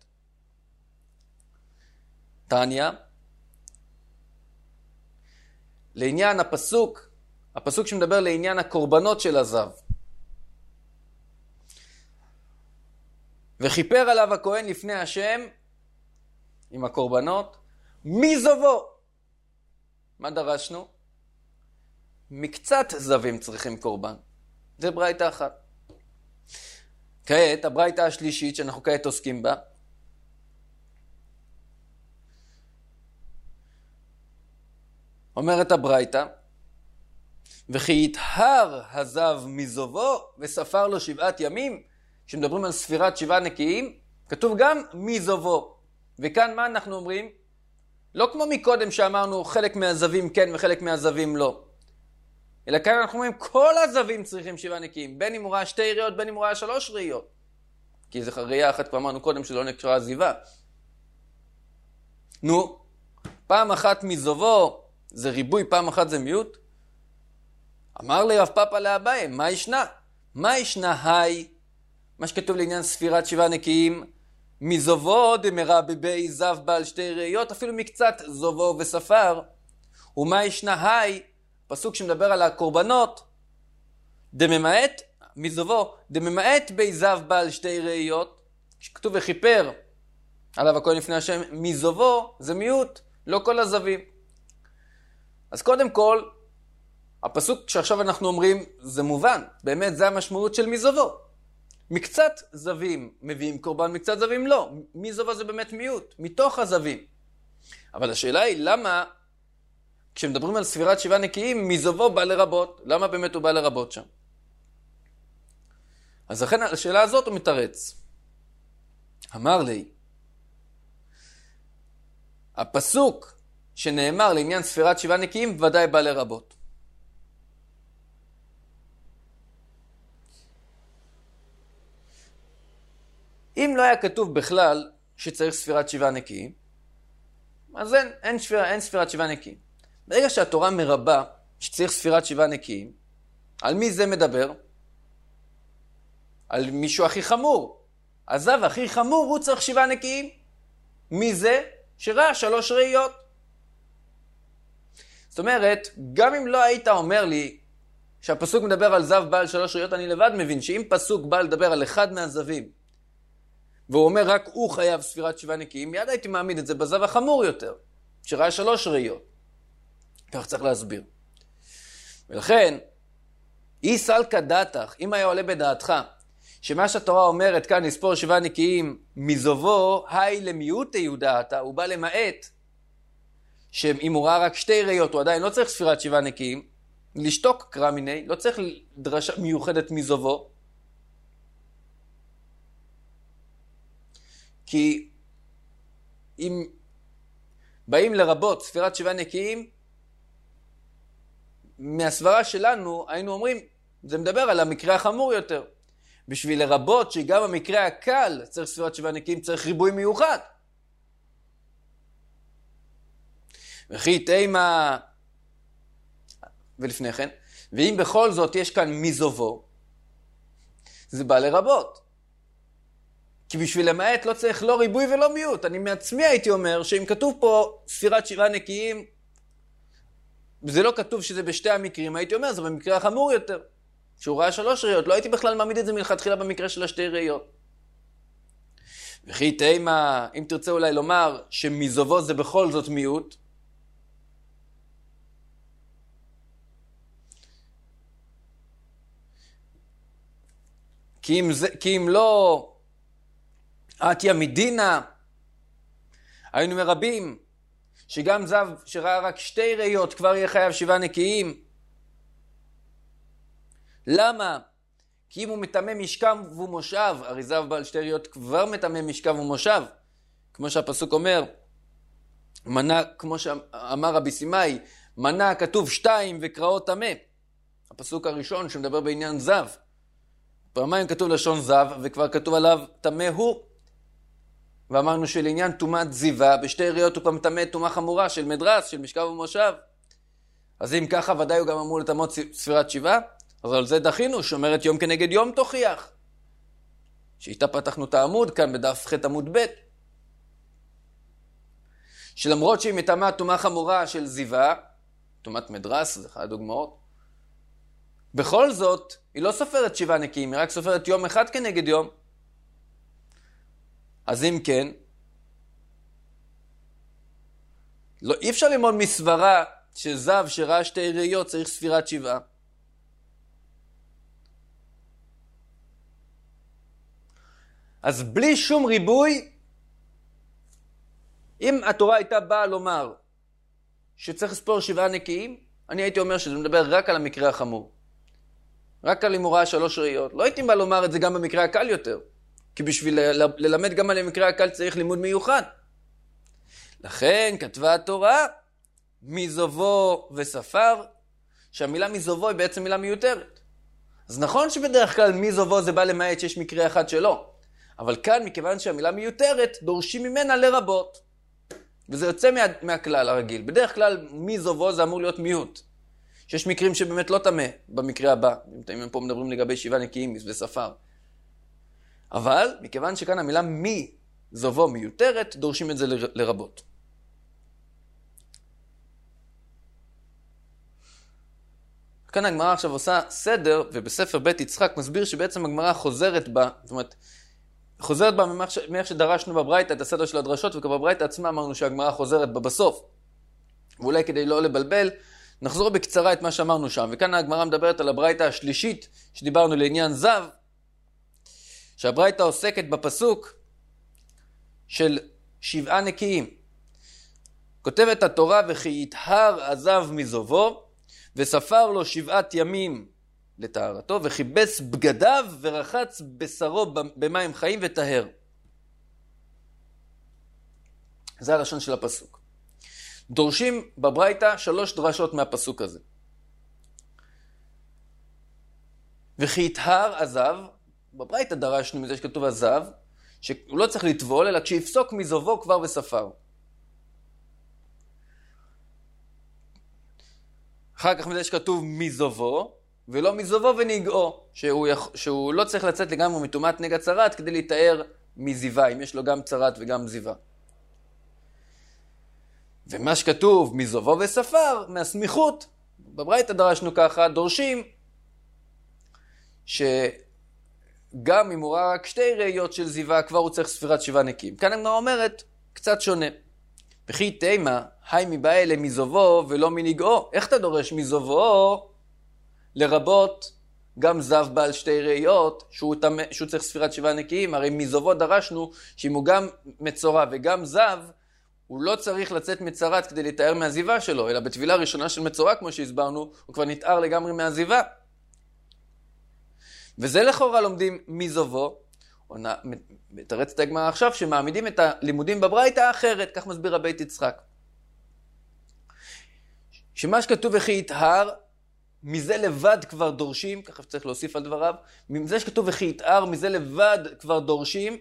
תניא, לעניין הפסוק, הפסוק שמדבר לעניין הקורבנות של הזב. וכיפר עליו הכהן לפני השם, עם הקורבנות, מזובו. מה דרשנו? מקצת זבים צריכים קורבן. זה ברייתא אחת. כעת, הברייתא השלישית שאנחנו כעת עוסקים בה, אומרת הברייתא, וכי יטהר הזב מזובו וספר לו שבעת ימים, כשמדברים על ספירת שבעה נקיים, כתוב גם מזובו. וכאן מה אנחנו אומרים? לא כמו מקודם שאמרנו חלק מהזבים כן וחלק מהזבים לא. אלא כאן אנחנו אומרים כל הזבים צריכים שבעה נקיים, בין אם הוא ראה שתי ראיות, בין אם הוא ראה שלוש ראיות. כי זה ראייה אחת כבר אמרנו קודם שלא נקרא עזיבה. נו, פעם אחת מזובו זה ריבוי, פעם אחת זה מיעוט. אמר לי רב פאפא לאביי, מה ישנה? מה ישנה היי? מה שכתוב לעניין ספירת שבעה נקיים, מזובו דמרה בבי זב בעל שתי ראיות, אפילו מקצת זובו וספר. ומה ישנה היי? פסוק שמדבר על הקורבנות, דממעט, מזובו, דממעט בי זב בעל שתי ראיות, כשכתוב וכיפר עליו הכהן לפני השם, מזובו זה מיעוט, לא כל הזבים. אז קודם כל, הפסוק שעכשיו אנחנו אומרים, זה מובן, באמת זה המשמעות של מזובו. מקצת זבים מביאים קורבן, מקצת זבים לא. מזובו זה באמת מיעוט, מתוך הזבים. אבל השאלה היא, למה כשמדברים על ספירת שבעה נקיים, מזובו בא לרבות? למה באמת הוא בא לרבות שם? אז לכן השאלה הזאת הוא מתרץ. אמר לי, הפסוק שנאמר לעניין ספירת שבעה נקיים ודאי בא לרבות. אם לא היה כתוב בכלל שצריך ספירת שבעה נקיים, אז אין, אין, ספירה, אין ספירת שבעה נקיים. ברגע שהתורה מרבה שצריך ספירת שבעה נקיים, על מי זה מדבר? על מישהו הכי חמור. הזב הכי חמור הוא צריך שבעה נקיים. מי זה? שראה שלוש ראיות. זאת אומרת, גם אם לא היית אומר לי שהפסוק מדבר על זב בעל שלוש ראיות, אני לבד מבין שאם פסוק בא לדבר על אחד מהזבים, והוא אומר רק הוא חייב ספירת שבעה נקיים, מיד הייתי מעמיד את זה בזב החמור יותר, שראה שלוש ראיות. כך צריך להסביר. ולכן, אי סלקא דעתך, אם היה עולה בדעתך, שמה שהתורה אומרת כאן לספור שבעה נקיים מזובו, היי למיעוטי יודעתה, הוא בא למעט, שאם הוא ראה רק שתי ראיות, הוא עדיין לא צריך ספירת שבעה נקיים, לשתוק קרא מיני, לא צריך דרשה מיוחדת מזובו, כי אם באים לרבות ספירת שבעה נקיים, מהסברה שלנו היינו אומרים, זה מדבר על המקרה החמור יותר. בשביל לרבות שגם המקרה הקל צריך ספירת שבעה נקיים, צריך ריבוי מיוחד. וכי תימה, ולפני כן, ואם בכל זאת יש כאן מזובו, זה בא לרבות. כי בשביל למעט לא צריך לא ריבוי ולא מיעוט. אני מעצמי הייתי אומר שאם כתוב פה ספירת שבעה נקיים, וזה לא כתוב שזה בשתי המקרים, הייתי אומר, זה במקרה החמור יותר. שהוא ראה שלוש ראיות, לא הייתי בכלל מעמיד את זה מלכתחילה במקרה של השתי ראיות. וכי תימה, אם תרצה אולי לומר שמזובו זה בכל זאת מיעוט, כי אם, זה, כי אם לא עתיה מדינה, היינו מרבים שגם זב שראה רק שתי ראיות כבר יהיה חייב שבעה נקיים. למה? כי אם הוא מטמא משכב ומושב, הרי זב בעל שתי ראיות כבר מטמא משכב ומושב, כמו שהפסוק אומר, מנה, כמו שאמר רבי סימאי, מנה כתוב שתיים וקראו טמא. הפסוק הראשון שמדבר בעניין זב. פעמיים כתוב לשון זב וכבר כתוב עליו טמא הוא. ואמרנו שלעניין טומאת זיווה, בשתי ראיות הוא פעם טמא טומאה חמורה של מדרס, של משכב ומושב. אז אם ככה ודאי הוא גם אמור לטמאות ספירת שבעה. אז על זה דחינו, שאומרת יום כנגד יום תוכיח. שאיתה פתחנו את העמוד כאן בדף ח' עמוד ב'. שלמרות שהיא מטמאה טומאה חמורה של זיווה, טומאת מדרס, זה אחד הדוגמאות, בכל זאת, היא לא סופרת שבעה נקיים, היא רק סופרת יום אחד כנגד יום. אז אם כן, לא, אי אפשר ללמוד מסברה שזב שראה שתי ראיות צריך ספירת שבעה. אז בלי שום ריבוי, אם התורה הייתה באה לומר שצריך לספור שבעה נקיים, אני הייתי אומר שזה מדבר רק על המקרה החמור. רק על אם הוא ראה שלוש ראיות. לא הייתי בא לומר את זה גם במקרה הקל יותר. כי בשביל ל- ללמד גם על המקרה הקל צריך לימוד מיוחד. לכן כתבה התורה מזובו וספר, שהמילה מזובו היא בעצם מילה מיותרת. אז נכון שבדרך כלל מזובו זה בא למעט שיש מקרה אחד שלא. אבל כאן מכיוון שהמילה מיותרת דורשים ממנה לרבות. וזה יוצא מה, מהכלל הרגיל. בדרך כלל מזובו זה אמור להיות מיעוט. שיש מקרים שבאמת לא תמה במקרה הבא. אם פה מדברים לגבי שבעה נקיים וספר. אבל מכיוון שכאן המילה מזובו מיותרת, דורשים את זה ל- לרבות. כאן הגמרא עכשיו עושה סדר, ובספר בית יצחק מסביר שבעצם הגמרא חוזרת בה, זאת אומרת, חוזרת בה מאיך שדרשנו בברייתא את הסדר של הדרשות, וכבברייתא עצמה אמרנו שהגמרא חוזרת בה בסוף. ואולי כדי לא לבלבל, נחזור בקצרה את מה שאמרנו שם. וכאן הגמרא מדברת על הברייתא השלישית, שדיברנו לעניין זב, שהברייתא עוסקת בפסוק של שבעה נקיים. כותבת התורה, וכי יטהר הזב מזובו, וספר לו שבעת ימים לטהרתו, וכיבס בגדיו ורחץ בשרו במים חיים וטהר. זה הלשון של הפסוק. דורשים בברייתא שלוש דרשות מהפסוק הזה. וכי יטהר הזב, בברייתא דרשנו מזה שכתוב הזב, שהוא לא צריך לטבול, אלא כשיפסוק מזובו כבר וספר. אחר כך מזה שכתוב מזובו, ולא מזובו ונגעו, שהוא, יכ... שהוא לא צריך לצאת לגמרי מטומאת נגע צרת כדי להתאר מזיווה, אם יש לו גם צרת וגם זיווה. ומה שכתוב מזובו וספר, מהסמיכות, בברייתא דרשנו ככה, דורשים שגם אם הוא ראה רק שתי ראיות של זיווה, כבר הוא צריך ספירת שבעה נקיים. כאן הגמרא אומרת, קצת שונה. וכי תימה, היי מבאה אלה מזובו ולא מנגעו. איך אתה דורש מזובו לרבות גם זב בעל שתי ראיות, שהוא, תמה, שהוא צריך ספירת שבעה נקיים? הרי מזובו דרשנו שאם הוא גם מצורע וגם זב, הוא לא צריך לצאת מצרת כדי להתאר מהזיווה שלו, אלא בתבילה ראשונה של מצורע, כמו שהסברנו, הוא כבר נתאר לגמרי מהזיווה. וזה לכאורה לומדים מזובו. מתרץ את הגמרא עכשיו שמעמידים את הלימודים בברייתא האחרת, כך מסביר הבית יצחק. שמה שכתוב וכי יטהר, מזה לבד כבר דורשים, ככה צריך להוסיף על דבריו, מזה שכתוב וכי יטהר, מזה לבד כבר דורשים,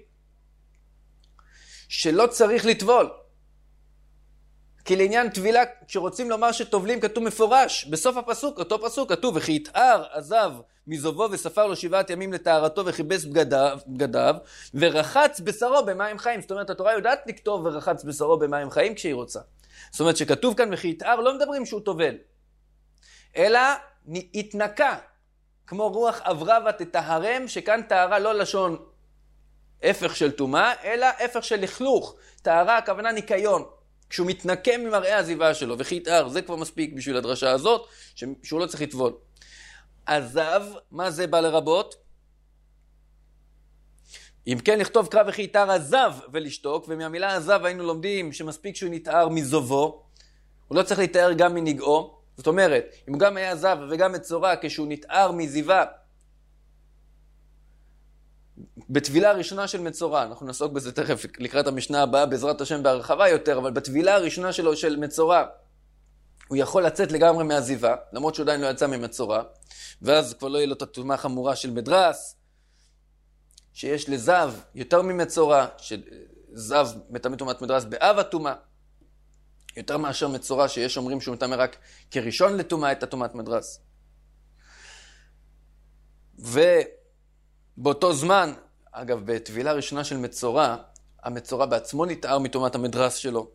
שלא צריך לטבול. כי לעניין טבילה, כשרוצים לומר שטובלים, כתוב מפורש, בסוף הפסוק, אותו פסוק, כתוב וכי יטהר עזב מזובו וספר לו שבעת ימים לטהרתו וכיבס בגדיו, בגדיו ורחץ בשרו במים חיים. זאת אומרת, התורה יודעת לכתוב ורחץ בשרו במים חיים כשהיא רוצה. זאת אומרת שכתוב כאן וכי יטהר, לא מדברים שהוא טובל, אלא התנקה, כמו רוח עברה ותטהרם, שכאן טהרה לא לשון הפך של טומאה, אלא הפך של לכלוך. טהרה הכוונה ניקיון. כשהוא מתנקה ממראה הזיווה שלו, וכי יטהר, זה כבר מספיק בשביל הדרשה הזאת, שהוא לא צריך לטבול. עזב, מה זה בא לרבות? אם כן לכתוב קרא וכי יטהר עזב ולשתוק, ומהמילה עזב היינו לומדים שמספיק שהוא נטהר מזובו, הוא לא צריך להתאר גם מנגעו. זאת אומרת, אם הוא גם היה עזב וגם מצורע, כשהוא נטהר מזיווה, בטבילה הראשונה של מצורע, אנחנו נעסוק בזה תכף לקראת המשנה הבאה בעזרת השם בהרחבה יותר, אבל בטבילה הראשונה שלו של מצורע, הוא יכול לצאת לגמרי מהזיווה, למרות שהוא עדיין לא יצא ממצורע, ואז כבר לא יהיה לו את הטומאה החמורה של מדרס, שיש לזב יותר ממצורע, שזב מטמא טומאת מדרס באב הטומאה, יותר מאשר מצורע שיש אומרים שהוא מטמא רק כראשון לטומאה את הטומאת מדרס. ובאותו זמן, אגב, בטבילה ראשונה של מצורע, המצורע בעצמו נתאר מטומאת המדרס שלו.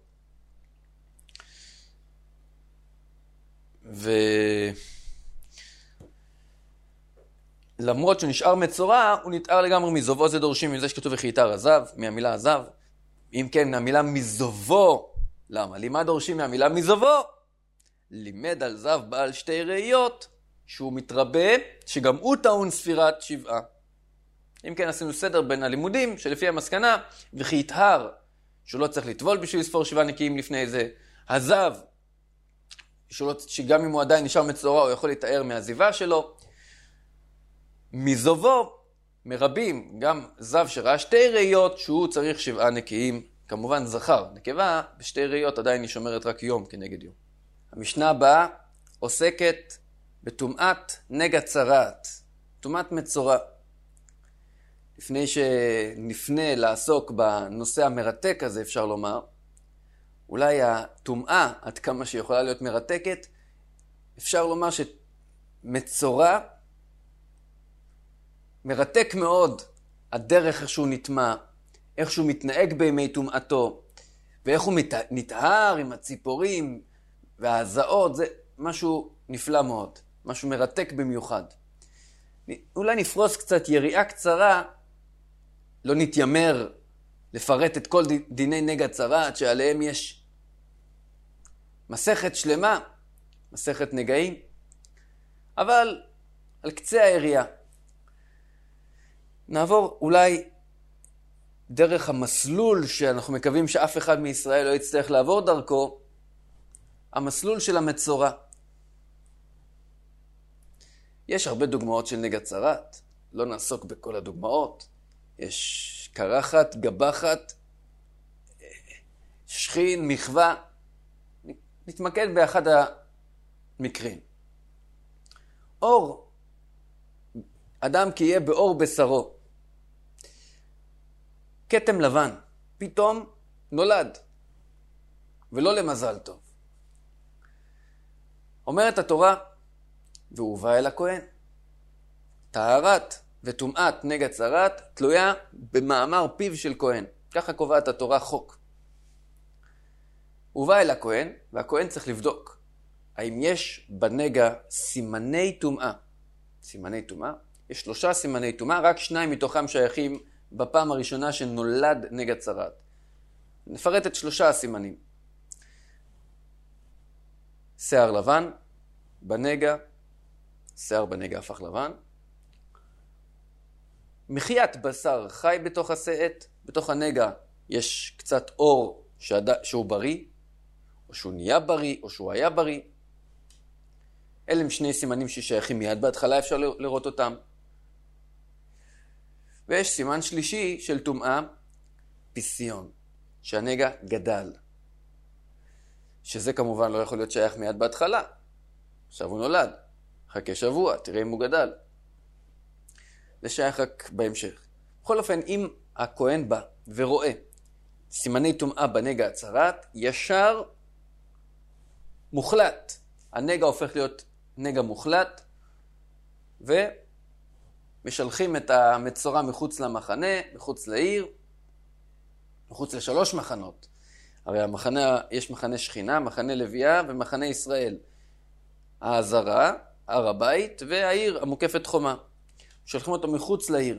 ולמרות שהוא נשאר מצורע, הוא נתאר לגמרי מזובו. זה דורשים מזה שכתוב וחיתר עזב, מהמילה עזב. אם כן, מהמילה מזובו. למה? למה דורשים מהמילה מזובו? לימד על זב בעל שתי ראיות, שהוא מתרבה, שגם הוא טעון ספירת שבעה. אם כן, עשינו סדר בין הלימודים, שלפי המסקנה, וכי יתהר, שהוא לא צריך לטבול בשביל לספור שבעה נקיים לפני זה, הזב, שלא, שגם אם הוא עדיין נשאר מצורע, הוא יכול להתאר מהזיבה שלו. מזובו, מרבים, גם זב שראה שתי ראיות, שהוא צריך שבעה נקיים, כמובן זכר. נקבה, בשתי ראיות עדיין היא שומרת רק יום כנגד יום. המשנה הבאה עוסקת בטומאת נגע צרעת, טומאת מצורע. לפני שנפנה לעסוק בנושא המרתק הזה, אפשר לומר, אולי הטומאה, עד כמה שיכולה להיות מרתקת, אפשר לומר שמצורע מרתק מאוד הדרך איך שהוא נטמע, איך שהוא מתנהג בימי טומאתו, ואיך הוא נטהר עם הציפורים וההזעות. זה משהו נפלא מאוד, משהו מרתק במיוחד. אולי נפרוס קצת יריעה קצרה, לא נתיימר לפרט את כל דיני נגע צרעת שעליהם יש מסכת שלמה, מסכת נגעים, אבל על קצה היריעה. נעבור אולי דרך המסלול שאנחנו מקווים שאף אחד מישראל לא יצטרך לעבור דרכו, המסלול של המצורע. יש הרבה דוגמאות של נגע צרעת, לא נעסוק בכל הדוגמאות. יש קרחת, גבחת, שכין, מחווה. נתמקד באחד המקרים. אור, אדם כי יהיה באור בשרו. כתם לבן, פתאום נולד, ולא למזל טוב. אומרת התורה, והוא בא אל הכהן. טהרת וטומאת נגע צרעת תלויה במאמר פיו של כהן. ככה קובעת התורה חוק. הוא בא אל הכהן, והכהן צריך לבדוק האם יש בנגע סימני טומאה. סימני טומאה? יש שלושה סימני טומאה, רק שניים מתוכם שייכים בפעם הראשונה שנולד נגע צרעת. נפרט את שלושה הסימנים. שיער לבן, בנגע, שיער בנגע הפך לבן. מחיית בשר חי בתוך השאת, בתוך הנגע יש קצת אור שעד... שהוא בריא, או שהוא נהיה בריא, או שהוא היה בריא. אלה הם שני סימנים ששייכים מיד בהתחלה, אפשר לראות אותם. ויש סימן שלישי של טומאה, פיסיון, שהנגע גדל. שזה כמובן לא יכול להיות שייך מיד בהתחלה. עכשיו הוא נולד, חכה שבוע, תראה אם הוא גדל. זה שייך רק בהמשך. בכל אופן, אם הכהן בא ורואה סימני טומאה בנגע הצרעת, ישר מוחלט. הנגע הופך להיות נגע מוחלט, ומשלחים את המצורע מחוץ למחנה, מחוץ לעיר, מחוץ לשלוש מחנות. הרי המחנה, יש מחנה שכינה, מחנה לוויה ומחנה ישראל. העזרה, הר הבית והעיר המוקפת חומה. שולחים אותו מחוץ לעיר.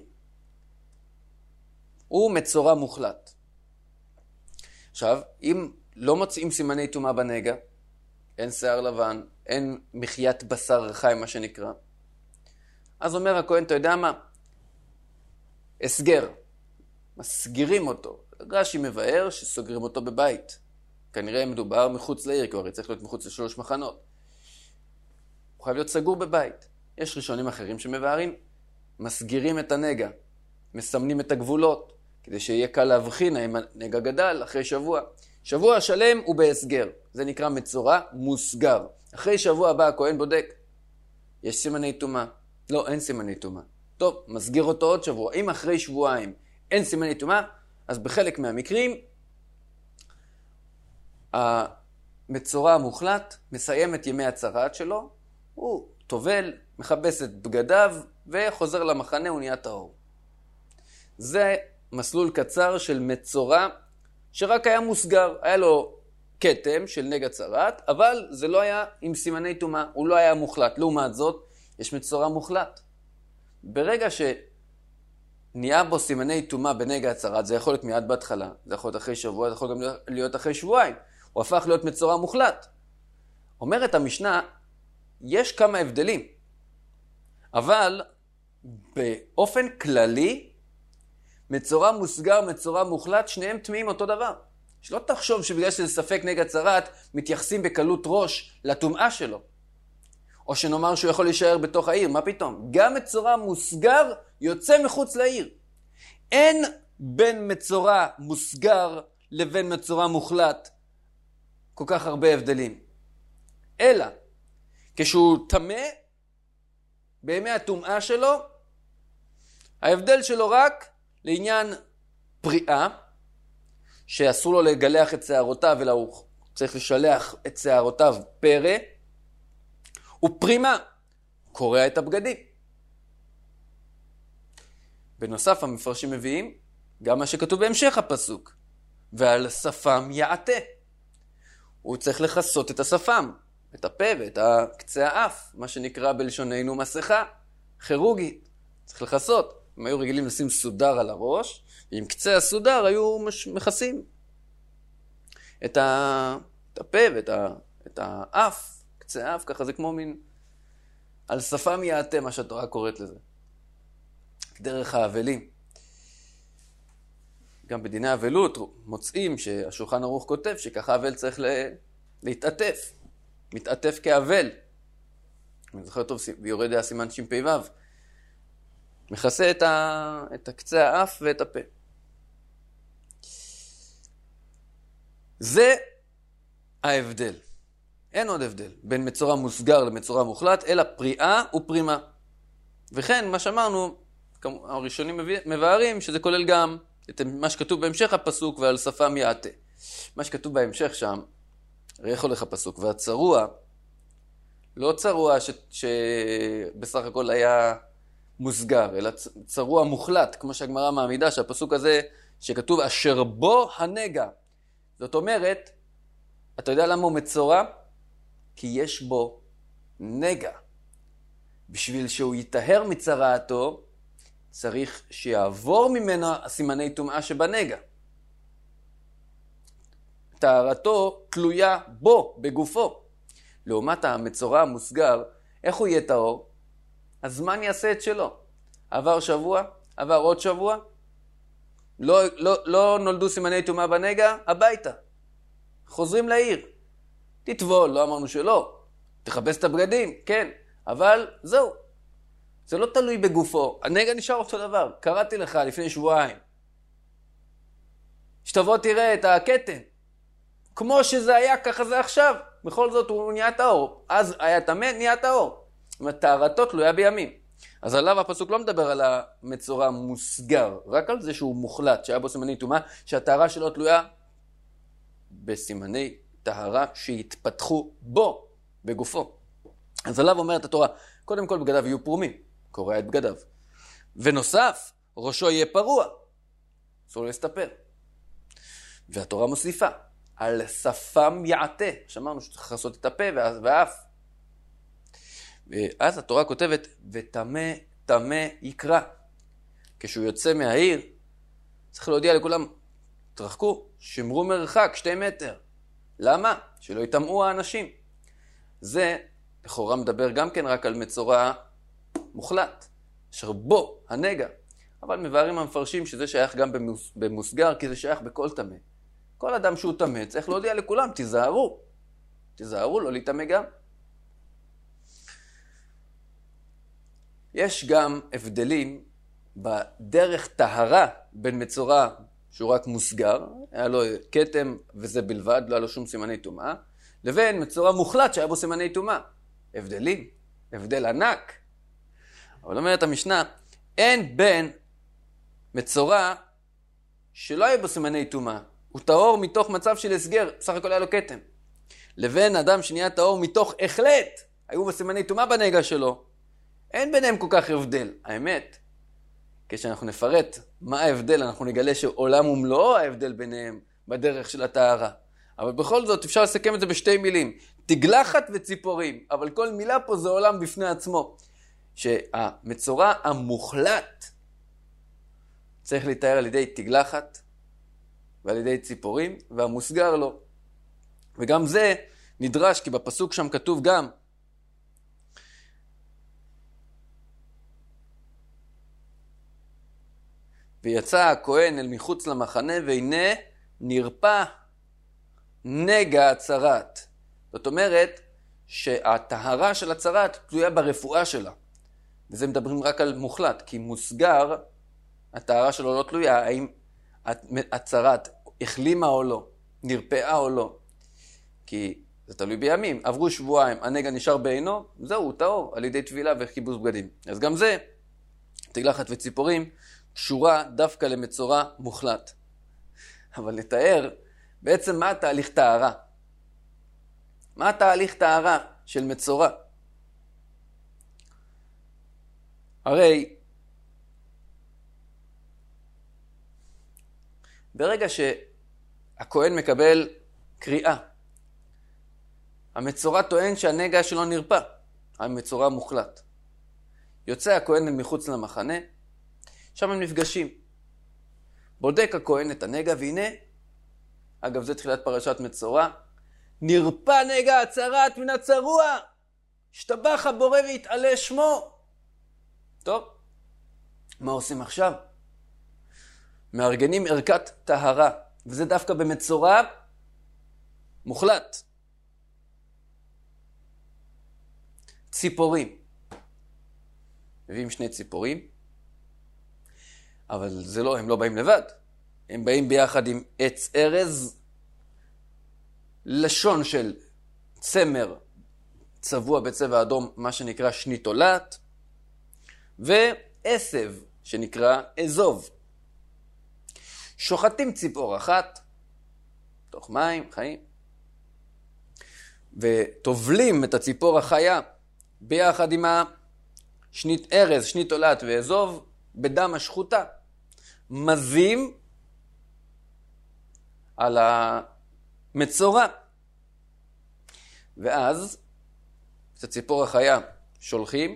הוא מצורע מוחלט. עכשיו, אם לא מוצאים סימני טומאה בנגע, אין שיער לבן, אין מחיית בשר חי, מה שנקרא, אז אומר הכהן, אתה יודע מה? הסגר. מסגירים אותו. רש"י מבאר שסוגרים אותו בבית. כנראה מדובר מחוץ לעיר, כי הוא הרי צריך להיות מחוץ לשלוש מחנות. הוא חייב להיות סגור בבית. יש ראשונים אחרים שמבארים, מסגירים את הנגע, מסמנים את הגבולות, כדי שיהיה קל להבחין האם הנגע גדל אחרי שבוע. שבוע שלם הוא בהסגר. זה נקרא מצורע מוסגר. אחרי שבוע הבא הכהן בודק. יש סימני טומאה. לא, אין סימני טומאה. טוב, מסגיר אותו עוד שבוע. אם אחרי שבועיים אין סימני טומאה, אז בחלק מהמקרים, המצורע המוחלט מסיים את ימי הצרעת שלו, הוא טובל, מכבס את בגדיו, וחוזר למחנה, הוא נהיה טהור. זה מסלול קצר של מצורע שרק היה מוסגר, היה לו כתם של נגע צרת, אבל זה לא היה עם סימני טומאה, הוא לא היה מוחלט. לעומת זאת, יש מצורע מוחלט. ברגע שנהיה בו סימני טומאה בנגע הצרת, זה יכול להיות מיד בהתחלה, זה יכול להיות אחרי שבוע, זה יכול גם להיות אחרי שבועיים. הוא הפך להיות מצורע מוחלט. אומרת המשנה, יש כמה הבדלים, אבל באופן כללי, מצורע מוסגר, מצורע מוחלט, שניהם טמאים אותו דבר. שלא תחשוב שבגלל שזה ספק נגע צרת, מתייחסים בקלות ראש לטומאה שלו. או שנאמר שהוא יכול להישאר בתוך העיר, מה פתאום? גם מצורע מוסגר יוצא מחוץ לעיר. אין בין מצורע מוסגר לבין מצורע מוחלט כל כך הרבה הבדלים. אלא, כשהוא טמא, בימי הטומאה שלו, ההבדל שלו רק לעניין פריאה, שאסור לו לגלח את שערותיו, אלא הוא צריך לשלח את שערותיו פרא, ופרימה, קורע את הבגדים. בנוסף, המפרשים מביאים גם מה שכתוב בהמשך הפסוק, ועל שפם יעטה. הוא צריך לחסות את השפם, את הפה ואת קצה האף, מה שנקרא בלשוננו מסכה, כירורגית. צריך לחסות. הם היו רגילים לשים סודר על הראש, ועם קצה הסודר היו מכסים את, ה... את הפה ואת ה... את האף, קצה האף, ככה זה כמו מין על שפם יעטה, מה שהתורה קוראת לזה. דרך האבלים. גם בדיני האבלות מוצאים שהשולחן ערוך כותב שככה האבל צריך לה... להתעטף. מתעטף כאבל. אני זוכר טוב, ביורד היה סימן ש"פ ו'. מכסה את, ה... את הקצה האף ואת הפה. זה ההבדל. אין עוד הבדל בין מצורע מוסגר למצורע מוחלט, אלא פריאה ופרימה. וכן, מה שאמרנו, הראשונים מבארים שזה כולל גם את מה שכתוב בהמשך הפסוק ועל שפם יעטה. מה שכתוב בהמשך שם, הרי איך הולך הפסוק, והצרוע, לא צרוע ש... שבסך הכל היה מוסגר, אלא צרוע מוחלט, כמו שהגמרא מעמידה, שהפסוק הזה שכתוב אשר בו הנגע. זאת אומרת, אתה יודע למה הוא מצורע? כי יש בו נגע. בשביל שהוא יטהר מצרעתו, צריך שיעבור ממנו הסימני טומאה שבנגע. טהרתו תלויה בו, בגופו. לעומת המצורע המוסגר, איך הוא יהיה טהור? הזמן יעשה את שלו. עבר שבוע, עבר עוד שבוע, לא, לא, לא נולדו סימני טומאה בנגע, הביתה. חוזרים לעיר. תטבול, לא אמרנו שלא. תחפש את הבגדים, כן. אבל זהו. זה לא תלוי בגופו. הנגע נשאר אותו דבר. קראתי לך לפני שבועיים. שתבוא תראה את הקטן. כמו שזה היה, ככה זה עכשיו. בכל זאת הוא נהיה טהור. אז היה טמא, נהיה טהור. זאת אומרת, טהרתו תלויה בימים. אז עליו הפסוק לא מדבר על המצורע מוסגר, רק על זה שהוא מוחלט, שהיה בו סימני טומאה, שהטהרה שלו תלויה בסימני טהרה שהתפתחו בו, בגופו. אז עליו אומרת התורה, קודם כל בגדיו יהיו פרומים, קורע את בגדיו. ונוסף, ראשו יהיה פרוע, אסור להסתפר. והתורה מוסיפה, על שפם יעטה, שאמרנו שצריך לעשות את הפה והאף. ואז התורה כותבת, וטמא טמא יקרא. כשהוא יוצא מהעיר, צריך להודיע לכולם, תרחקו, שמרו מרחק, שתי מטר. למה? שלא יטמאו האנשים. זה, לכאורה מדבר גם כן רק על מצורע מוחלט, אשר בו הנגע. אבל מבארים המפרשים שזה שייך גם במוס, במוסגר, כי זה שייך בכל טמא. כל אדם שהוא טמא, צריך להודיע לכולם, תיזהרו. תיזהרו, לא להיטמא גם. יש גם הבדלים בדרך טהרה בין מצורע שהוא רק מוסגר, היה לו כתם וזה בלבד, לא היה לו שום סימני טומאה, לבין מצורע מוחלט שהיה בו סימני טומאה. הבדלים, הבדל ענק. אבל אומרת המשנה, אין בין מצורע שלא היה בו סימני טומאה, הוא טהור מתוך מצב של הסגר, בסך הכל היה לו כתם, לבין אדם שנהיה טהור מתוך החלט, היו בו סימני טומאה בנגע שלו. אין ביניהם כל כך הבדל. האמת, כשאנחנו נפרט מה ההבדל, אנחנו נגלה שעולם ומלואו ההבדל ביניהם בדרך של הטהרה. אבל בכל זאת אפשר לסכם את זה בשתי מילים. תגלחת וציפורים. אבל כל מילה פה זה עולם בפני עצמו. שהמצורע המוחלט צריך להתאר על ידי תגלחת ועל ידי ציפורים, והמוסגר לא. וגם זה נדרש, כי בפסוק שם כתוב גם ויצא הכהן אל מחוץ למחנה, והנה נרפא נגע הצרת. זאת אומרת שהטהרה של הצרת תלויה ברפואה שלה. וזה מדברים רק על מוחלט, כי מוסגר, הטהרה שלו לא תלויה, האם הצרת החלימה או לא, נרפאה או לא. כי זה תלוי בימים. עברו שבועיים, הנגע נשאר בעינו, זהו, הוא טהור, על ידי טבילה וכיבוס בגדים. אז גם זה, תגלחת וציפורים, קשורה דווקא למצורע מוחלט. אבל לתאר בעצם מה התהליך טהרה. מה התהליך טהרה של מצורע? הרי ברגע שהכהן מקבל קריאה, המצורע טוען שהנגע שלו נרפא, המצורע מוחלט. יוצא הכהן מחוץ למחנה, שם הם נפגשים. בודק הכהן את הנגע, והנה, אגב זה תחילת פרשת מצורע, נרפא נגע הצרת מן הצרוע, השתבח הבורא והתעלה שמו. טוב, מה עושים עכשיו? מארגנים ערכת טהרה, וזה דווקא במצורע מוחלט. ציפורים. מביאים שני ציפורים, אבל זה לא, הם לא באים לבד. הם באים ביחד עם עץ ארז, לשון של צמר צבוע בצבע אדום, מה שנקרא שניתולת, ועשב שנקרא אזוב. שוחטים ציפור אחת, תוך מים, חיים, וטובלים את הציפור החיה ביחד עם השנית ארז, שניתולת ואזוב, בדם השחוטה. מזים על המצורע. ואז את הציפור החיה שולחים,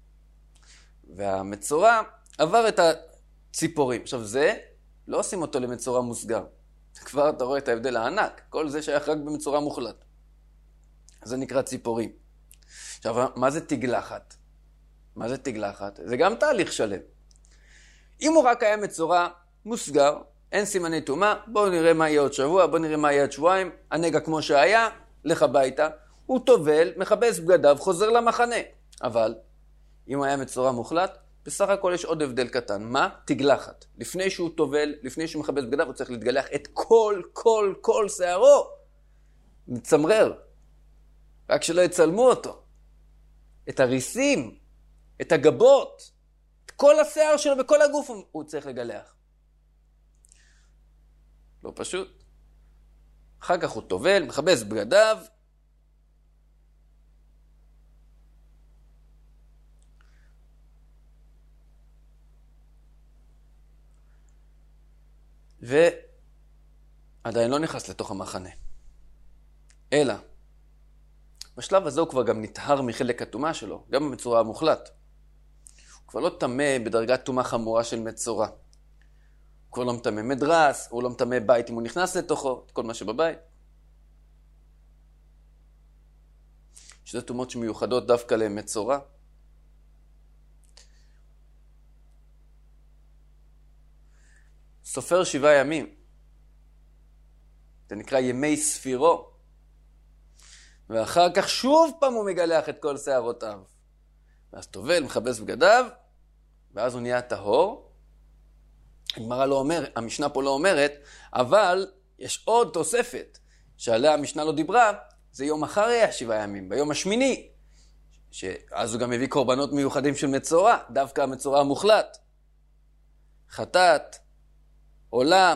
והמצורע עבר את הציפורים. עכשיו זה, לא עושים אותו למצורע מוסגר. כבר אתה רואה את ההבדל הענק. כל זה שייך רק במצורע מוחלט. זה נקרא ציפורים. עכשיו, מה זה תגלחת? מה זה תגלחת? זה גם תהליך שלם. אם הוא רק היה מצורע מוסגר, אין סימני טומאה, בואו נראה מה יהיה עוד שבוע, בואו נראה מה יהיה עוד שבועיים, הנגע כמו שהיה, לך הביתה, הוא טובל, מכבס בגדיו, חוזר למחנה. אבל, אם הוא היה מצורע מוחלט, בסך הכל יש עוד הבדל קטן. מה? תגלחת. לפני שהוא טובל, לפני שהוא מכבס בגדיו, הוא צריך להתגלח את כל, כל, כל שערו. מצמרר. רק שלא יצלמו אותו. את הריסים, את הגבות, את כל השיער שלו וכל הגוף הוא צריך לגלח. לא פשוט. אחר כך הוא טובל, מכבס בגדיו, ועדיין לא נכנס לתוך המחנה. אלא, בשלב הזה הוא כבר גם נטהר מחלק הטומאה שלו, גם במצורע המוחלט. הוא כבר לא טמא בדרגת טומאה חמורה של מצורע. הוא כבר לא מטמא מדרס, הוא לא מטמא בית אם הוא נכנס לתוכו, את כל מה שבבית. שזה טומאות שמיוחדות דווקא למצורע. סופר שבעה ימים. זה נקרא ימי ספירו. ואחר כך שוב פעם הוא מגלח את כל שערותיו. ואז טובל, מכבס בגדיו, ואז הוא נהיה טהור. הגמרא לא אומר, המשנה פה לא אומרת, אבל יש עוד תוספת שעליה המשנה לא דיברה, זה יום אחרי השבעה ימים, ביום השמיני, שאז הוא גם מביא קורבנות מיוחדים של מצורע, דווקא המצורע המוחלט. חטאת, עולה,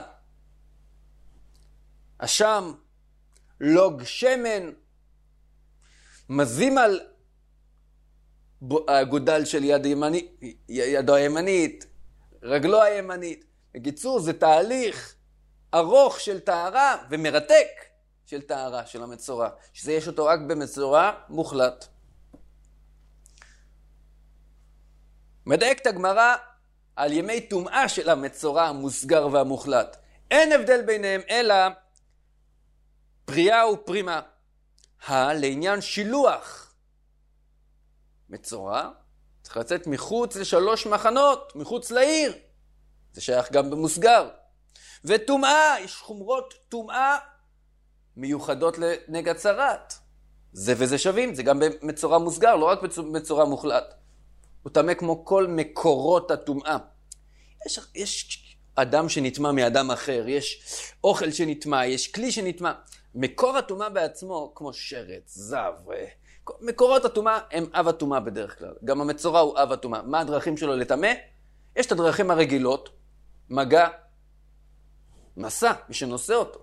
אשם, לוג שמן, מזים על הגודל של יד ימני, ידו הימנית, רגלו הימנית. בקיצור, זה תהליך ארוך של טהרה ומרתק של טהרה של המצורע, שזה יש אותו רק במצורע מוחלט. מדייקת הגמרא על ימי טומאה של המצורע המוסגר והמוחלט. אין הבדל ביניהם אלא פריאה ופרימה. ה לעניין שילוח מצורע צריך לצאת מחוץ לשלוש מחנות, מחוץ לעיר. זה שייך גם במוסגר. וטומאה, יש חומרות טומאה מיוחדות לנגע צרת. זה וזה שווים, זה גם במצורע מוסגר, לא רק במצורע מוחלט. הוא טמא כמו כל מקורות הטומאה. יש, יש אדם שנטמא מאדם אחר, יש אוכל שנטמא, יש כלי שנטמא. מקור הטומאה בעצמו, כמו שרץ, זב, מקורות הטומאה הם אב הטומאה בדרך כלל. גם המצורע הוא אב הטומאה. מה הדרכים שלו לטמא? יש את הדרכים הרגילות, מגע, מסע, מי שנושא אותו.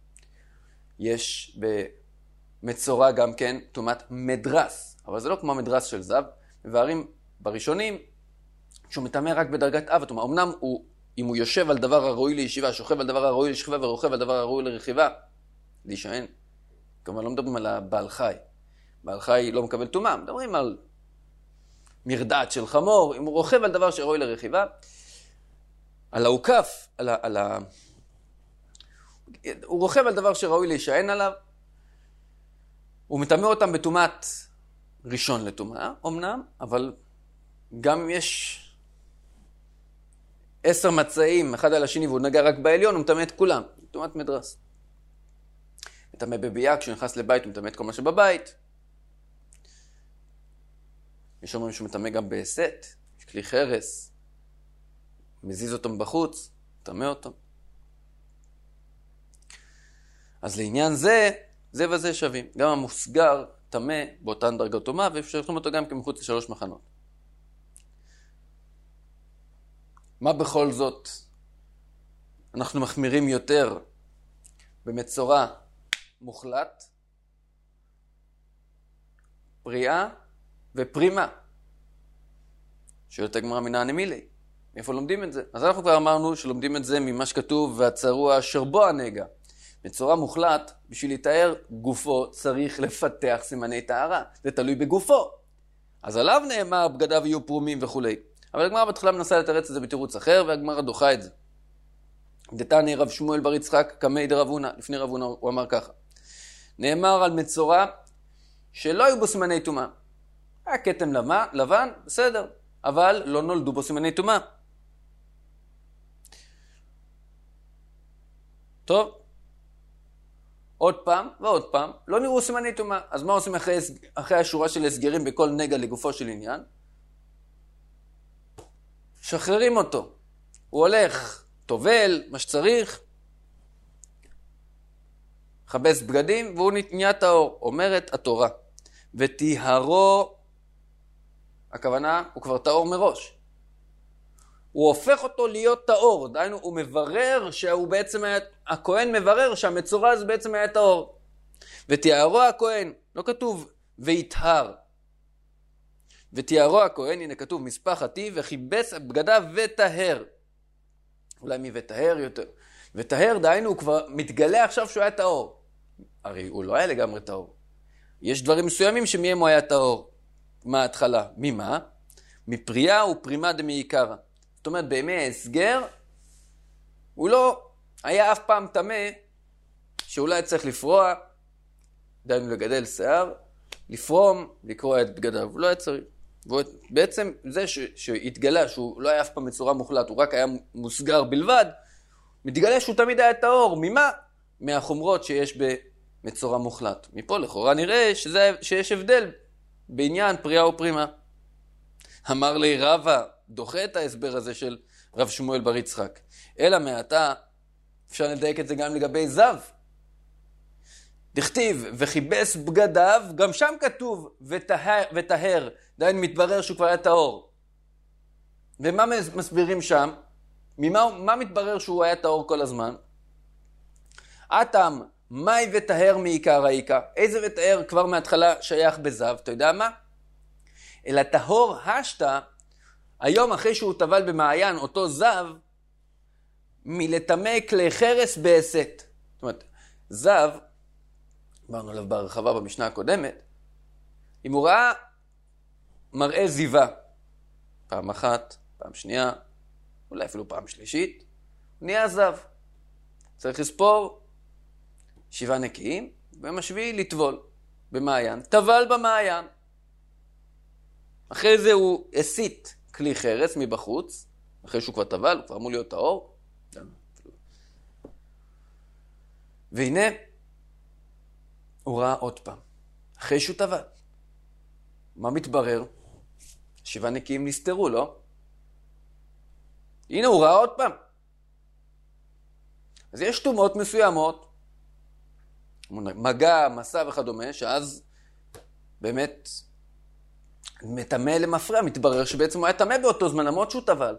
יש במצורע גם כן טומאת מדרס, אבל זה לא כמו המדרס של זב. מבארים בראשונים שהוא מטמא רק בדרגת אב הטומאה. אמנם הוא, אם הוא יושב על דבר הראוי לישיבה, שוכב על דבר הראוי לשכיבה ורוכב על דבר הראוי לרכיבה, להישען. כלומר, לא מדברים על הבעל חי. בעל חי לא מקבל טומאה, מדברים על מרדעת של חמור. אם הוא רוכב על דבר שראוי לרכיבה, על העוקף, על ה... על ה... הוא רוכב על דבר שראוי להישען עליו, הוא מטמא אותם בטומאת ראשון לטומאה, אמנם, אבל גם אם יש עשר מצעים, אחד על השני, והוא נגע רק בעליון, הוא מטמא את כולם, טומאת מדרס. מטמא בבייה, כשהוא נכנס לבית, הוא מטמא את כל מה שבבית. יש אומרים שהוא מטמא גם בסט, יש כלי חרס, מזיז אותם בחוץ, מטמא אותם. אז לעניין זה, זה וזה שווים. גם המוסגר טמא באותן דרגות טומאה, ואפשרים אותו גם כמחוץ לשלוש מחנות. מה בכל זאת אנחנו מחמירים יותר במצורע מוחלט, פריאה ופרימה? שואלת הגמרא מנעני מילי, מאיפה לומדים את זה? אז אנחנו כבר אמרנו שלומדים את זה ממה שכתוב והצרוע אשר בו הנגע. מצורע מוחלט, בשביל לתאר גופו צריך לפתח סימני טהרה. זה תלוי בגופו. אז עליו נאמר בגדיו יהיו פרומים וכו'. אבל הגמרא בתחילה מנסה לתרץ את זה בתירוץ אחר, והגמרא דוחה את זה. דתני רב שמואל בר יצחק קמי דרב הונא, לפני רב הונא הוא אמר ככה. נאמר על מצורע שלא היו בו סימני טומאה. היה כתם לבן, בסדר, אבל לא נולדו בו סימני טומאה. טוב. עוד פעם ועוד פעם, לא נראו סימני טומאה. אז מה עושים אחרי, אחרי השורה של הסגרים בכל נגע לגופו של עניין? שחררים אותו. הוא הולך, טובל, מה שצריך, חבס בגדים, והוא נהיה טהור. אומרת התורה. וטיהרו, הכוונה, הוא כבר טהור מראש. הוא הופך אותו להיות טהור. דהיינו, הוא מברר שהוא בעצם היה, הכהן מברר שהמצורע הזה בעצם היה טהור. ותיארו הכהן, לא כתוב ויטהר. ותיארו הכהן, הנה כתוב מספח עתי, וחיבס בגדיו וטהר. אולי מי וטהר יותר. וטהר, דהיינו, הוא כבר מתגלה עכשיו שהוא היה טהור. הרי הוא לא היה לגמרי טהור. יש דברים מסוימים שמהם הוא היה טהור. מה ההתחלה? ממה? מפריאה ופרימה דמעיקרא. זאת אומרת, בימי ההסגר, הוא לא היה אף פעם טמא, שאולי צריך לפרוע, דיינו לגדל שיער, לפרום, לקרוע את בגדיו. הוא לא היה צריך. בעצם זה ש- שהתגלה שהוא לא היה אף פעם מצורע מוחלט, הוא רק היה מוסגר בלבד, מתגלה שהוא תמיד היה טהור. ממה? מהחומרות שיש במצורע מוחלט. מפה לכאורה נראה שזה, שיש הבדל בעניין פריאה ופרימה. אמר לי רבא, דוחה את ההסבר הזה של רב שמואל בר יצחק. אלא מעתה, אפשר לדייק את זה גם לגבי זב. דכתיב, וחיבס בגדיו, גם שם כתוב, וטהר, וטהר. דיין מתברר שהוא כבר היה טהור. ומה מסבירים שם? ממה, מה מתברר שהוא היה טהור כל הזמן? אתם, מהי וטהר מעיקר העיקר? איזה וטהר כבר מההתחלה שייך בזב? אתה יודע מה? אלא טהור השתה, היום אחרי שהוא טבל במעיין אותו זב, מלטמא כלי חרס בהסת. זאת אומרת, זב, אמרנו עליו בהרחבה במשנה הקודמת, אם הוא ראה מראה זיווה, פעם אחת, פעם שנייה, אולי אפילו פעם שלישית, הוא נהיה זב. צריך לספור שבעה נקיים, וביום השביעי לטבול במעיין. טבל במעיין. אחרי זה הוא הסית כלי חרס מבחוץ, אחרי שהוא כבר טבל, הוא כבר אמור להיות טהור. והנה, הוא ראה עוד פעם, אחרי שהוא טבל. מה מתברר? שבעה נקיים נסתרו, לא? הנה, הוא ראה עוד פעם. אז יש תומות מסוימות, מגע, מסע וכדומה, שאז באמת מטמא למפרע, מתברר שבעצם הוא היה טמא באותו זמן, למרות שהוא טבל.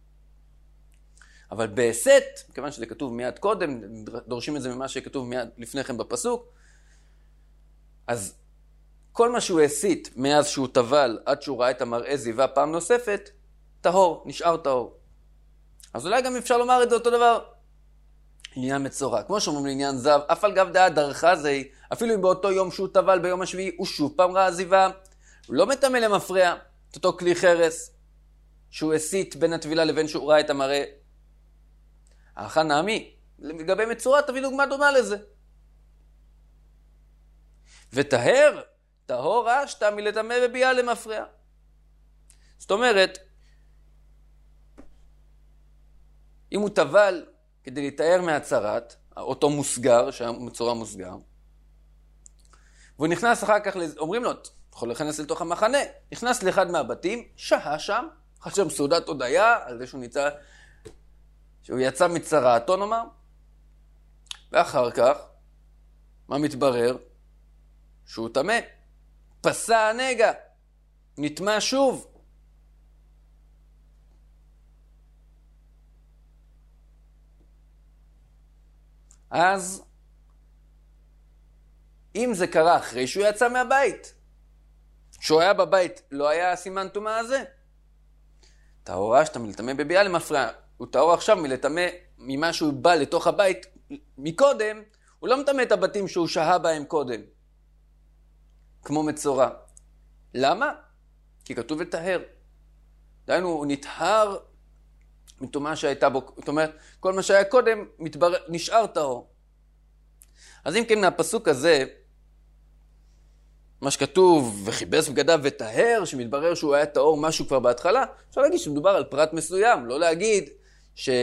אבל בהסת, מכיוון שזה כתוב מיד קודם, דורשים את זה ממה שכתוב מיד לפני כן בפסוק, אז כל מה שהוא הסית מאז שהוא טבל עד שהוא ראה את המראה זיווה פעם נוספת, טהור, נשאר טהור. אז אולי גם אפשר לומר את זה אותו דבר. עניין מצורע. כמו שאומרים לעניין זב, אף על גב דעה דרכה זה, אפילו אם באותו יום שהוא טבל ביום השביעי, הוא שוב פעם ראה זיווה, הוא לא מטמא למפרע את אותו כלי חרס, שהוא הסית בין הטבילה לבין שהוא ראה את המראה. האחר נעמי, לגבי מצורע תביא דוגמה דומה לזה. וטהר, טהור השתה מלטמא וביאה למפרע. זאת אומרת, אם הוא טבל כדי להתאר מהצרת, אותו מוסגר, שהמצורע מוסגר, והוא נכנס אחר כך, אומרים לו, אתה יכול להיכנס לתוך המחנה, נכנס לאחד מהבתים, שהה שם, אחת שם סעודת הודיה, על זה שהוא ניצא, שהוא יצא מצרעתו נאמר, ואחר כך, מה מתברר? שהוא טמא, פסע הנגע, נטמא שוב. אז, אם זה קרה אחרי שהוא יצא מהבית, שהוא היה בבית, לא היה סימן טומאה הזה. טהור השתה מלטמא בביאה למפרע. הוא טהור עכשיו מלטמא ממה שהוא בא לתוך הבית מקודם, הוא לא מטמא את הבתים שהוא שהה בהם קודם. כמו מצורע. למה? כי כתוב וטהר. דהיינו, הוא נטהר מטומאה שהייתה בו. זאת אומרת, כל מה שהיה קודם מתברר, נשאר טהור. אז אם כן, מהפסוק הזה, מה שכתוב, וחיבס בגדיו וטהר, שמתברר שהוא היה טהור משהו כבר בהתחלה, אפשר להגיד שמדובר על פרט מסוים, לא להגיד שהוא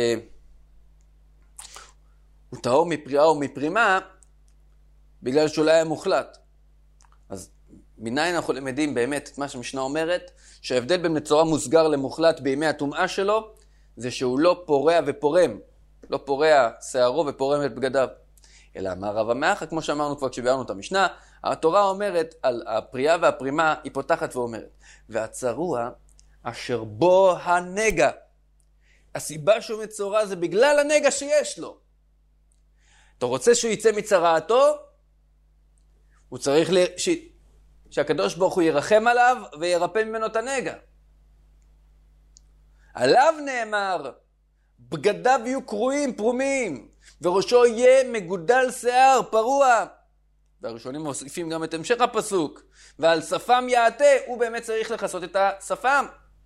טהור מפריעה או מפרימה, בגלל שהוא לא היה מוחלט. אז מניין אנחנו למדים באמת את מה שהמשנה אומרת, שההבדל בין מצורע מוסגר למוחלט בימי הטומאה שלו, זה שהוא לא פורע ופורם, לא פורע שערו ופורם את בגדיו. אלא אמר רב המאחה, כמו שאמרנו כבר כשביארנו את המשנה, התורה אומרת על הפריאה והפרימה, היא פותחת ואומרת, והצרוע אשר בו הנגע. הסיבה שהוא מצורע זה בגלל הנגע שיש לו. אתה רוצה שהוא יצא מצרעתו? הוא צריך ל... ש... שהקדוש ברוך הוא ירחם עליו וירפא ממנו את הנגע. עליו נאמר, בגדיו יהיו קרועים, פרומים, וראשו יהיה מגודל שיער, פרוע. והראשונים מוסיפים גם את המשך הפסוק, ועל שפם יעטה, הוא באמת צריך לכסות את השפם.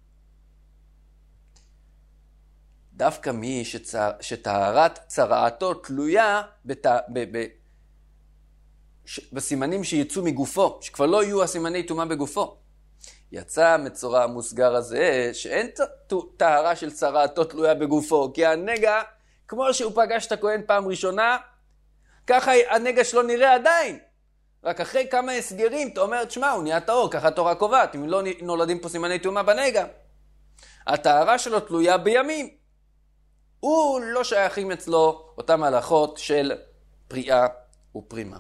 דווקא מי שצר... שטהרת צרעתו תלויה בת... ב... ב... ש... בסימנים שיצאו מגופו, שכבר לא יהיו הסימני טומאה בגופו. יצא המצורע המוסגר הזה שאין טהרה של צרעתו תלויה בגופו, כי הנגע, כמו שהוא פגש את הכהן פעם ראשונה, ככה הנגע שלו נראה עדיין. רק אחרי כמה הסגרים, אתה אומר, תשמע, הוא נהיה טהור, ככה התורה קובעת, אם לא נולדים פה סימני טומאה בנגע. הטהרה שלו תלויה בימים. הוא לא שייכים אצלו אותם הלכות של פריאה ופרימה.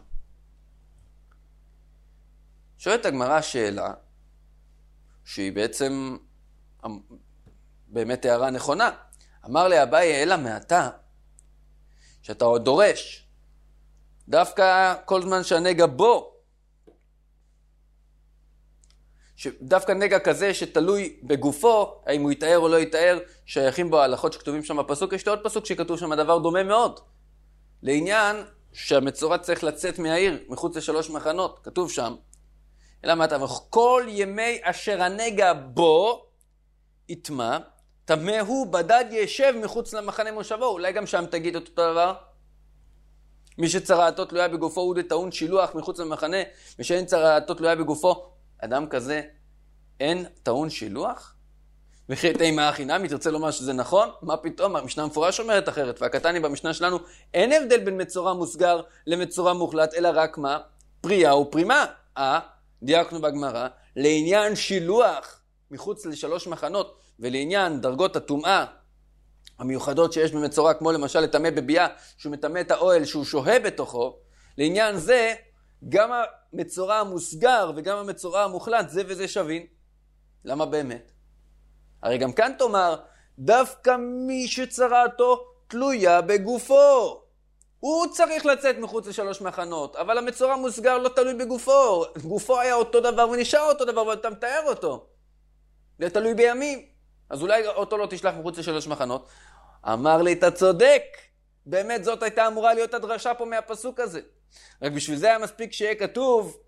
שואלת הגמרא שאלה, שהיא בעצם באמת הערה נכונה. אמר לי אביי, אלא מעתה, שאתה עוד דורש, דווקא כל זמן שהנגע בו, שדווקא נגע כזה שתלוי בגופו, האם הוא יתאר או לא יתאר, שייכים בו ההלכות שכתובים שם בפסוק. יש עוד פסוק שכתוב שם דבר דומה מאוד. לעניין שהמצורע צריך לצאת מהעיר, מחוץ לשלוש מחנות, כתוב שם. אלא מה אתה אומר? כל ימי אשר הנגע בו יטמא, טמא הוא בדד ישב מחוץ למחנה מושבו. אולי גם שם תגיד אותו דבר. מי שצרעתו תלויה בגופו הוא טעון שילוח מחוץ למחנה, ושאין צרעתו תלויה בגופו, אדם כזה אין טעון שילוח? וכי תימא הכי נמי, תרצה לומר שזה נכון? מה פתאום? המשנה המפורש אומרת אחרת, והקטני במשנה שלנו אין הבדל בין מצורע מוסגר למצורע מוחלט, אלא רק מה? פריאה ופרימה. אה, דייקנו בגמרא, לעניין שילוח מחוץ לשלוש מחנות, ולעניין דרגות הטומאה המיוחדות שיש במצורע, כמו למשל לטמא בביאה, שהוא מטמא את האוהל שהוא שוהה בתוכו, לעניין זה גם המצורע המוסגר וגם המצורע המוחלט זה וזה שווין. למה באמת? הרי גם כאן תאמר, דווקא מי שצרעתו תלויה בגופו. הוא צריך לצאת מחוץ לשלוש מחנות, אבל המצורע המוסגר לא תלוי בגופו. גופו היה אותו דבר ונשאר אותו דבר, ואתה מתאר אותו. זה תלוי בימים. אז אולי אותו לא תשלח מחוץ לשלוש מחנות. אמר לי, אתה צודק. באמת זאת הייתה אמורה להיות הדרשה פה מהפסוק הזה. רק בשביל זה היה מספיק שיהיה כתוב,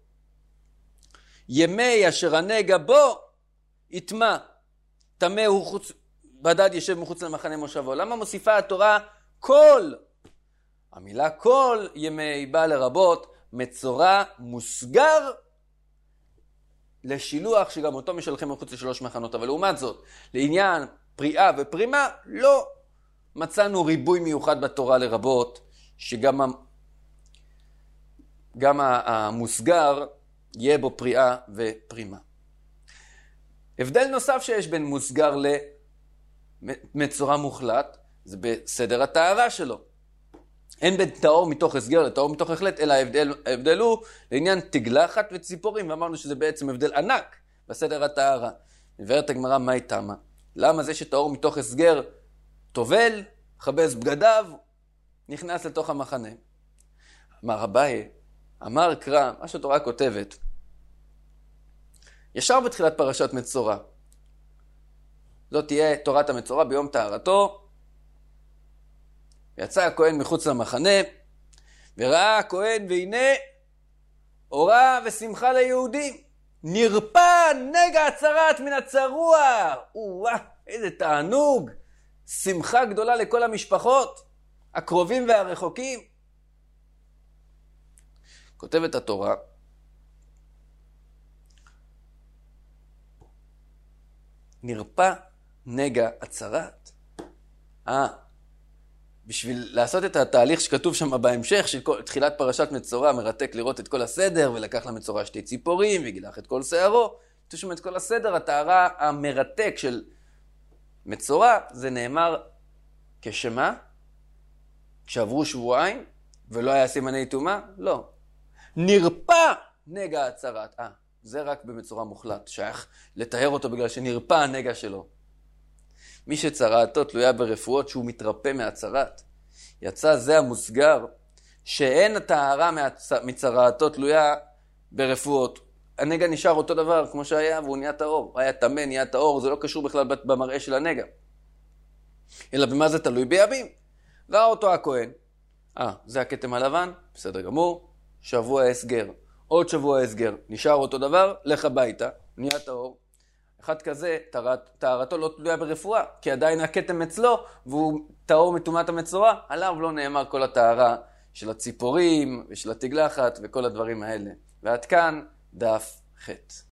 ימי אשר הנגע בו יטמא, טמא הוא חוץ, בדד ישב מחוץ למחנה מושבו. למה מוסיפה התורה כל? המילה כל ימי באה לרבות מצורע מוסגר לשילוח שגם אותו משלחים מחוץ לשלוש מחנות. אבל לעומת זאת, לעניין פריאה ופרימה, לא מצאנו ריבוי מיוחד בתורה לרבות, שגם גם המוסגר יהיה בו פריאה ופרימה. הבדל נוסף שיש בין מוסגר למצורע מוחלט, זה בסדר הטהרה שלו. אין בין טהור מתוך הסגר לטהור מתוך החלט, אלא ההבדל, ההבדל הוא לעניין תגלחת וציפורים, ואמרנו שזה בעצם הבדל ענק בסדר הטהרה. מבארת הגמרא מהי תמה? למה זה שטהור מתוך הסגר טובל, חבש בגדיו, נכנס לתוך המחנה? אמר אביי, אמר קרא, מה שהתורה כותבת, ישר בתחילת פרשת מצורע. זאת תהיה תורת המצורע ביום טהרתו. ויצא הכהן מחוץ למחנה, וראה הכהן והנה אורה ושמחה ליהודים. נרפא נגע הצרת מן הצרוע. וואה, איזה תענוג. שמחה גדולה לכל המשפחות, הקרובים והרחוקים. כותבת התורה, נרפא נגע הצרת. אה, בשביל לעשות את התהליך שכתוב שם בהמשך, של כל, תחילת פרשת מצורע, מרתק לראות את כל הסדר, ולקח למצורע שתי ציפורים, וגילח את כל שערו. תשמע את כל הסדר, הטהרה המרתק של מצורע, זה נאמר כשמה? כשעברו שבועיים, ולא היה סימני טומאה? לא. נרפא נגע הצרת. אה, זה רק במצורע מוחלט, שייך לתאר אותו בגלל שנרפא הנגע שלו. מי שצרעתו תלויה ברפואות שהוא מתרפא מהצרת. יצא זה המוסגר, שאין הטהרה מצרעתו תלויה ברפואות. הנגע נשאר אותו דבר כמו שהיה, והוא נהיה טהור. הוא היה טמא, נהיה טהור, זה לא קשור בכלל במראה של הנגע. אלא במה זה תלוי? בימים. ראה אותו הכהן. אה, זה הכתם הלבן? בסדר גמור. שבוע הסגר. עוד שבוע הסגר. נשאר אותו דבר, לך הביתה, נהיה טהור. אחד כזה, טהרתו לא תלויה ברפואה, כי עדיין הכתם אצלו, והוא טהור מטומאת המצורע, עליו לא נאמר כל הטהרה של הציפורים ושל התגלחת וכל הדברים האלה. ועד כאן דף ח'.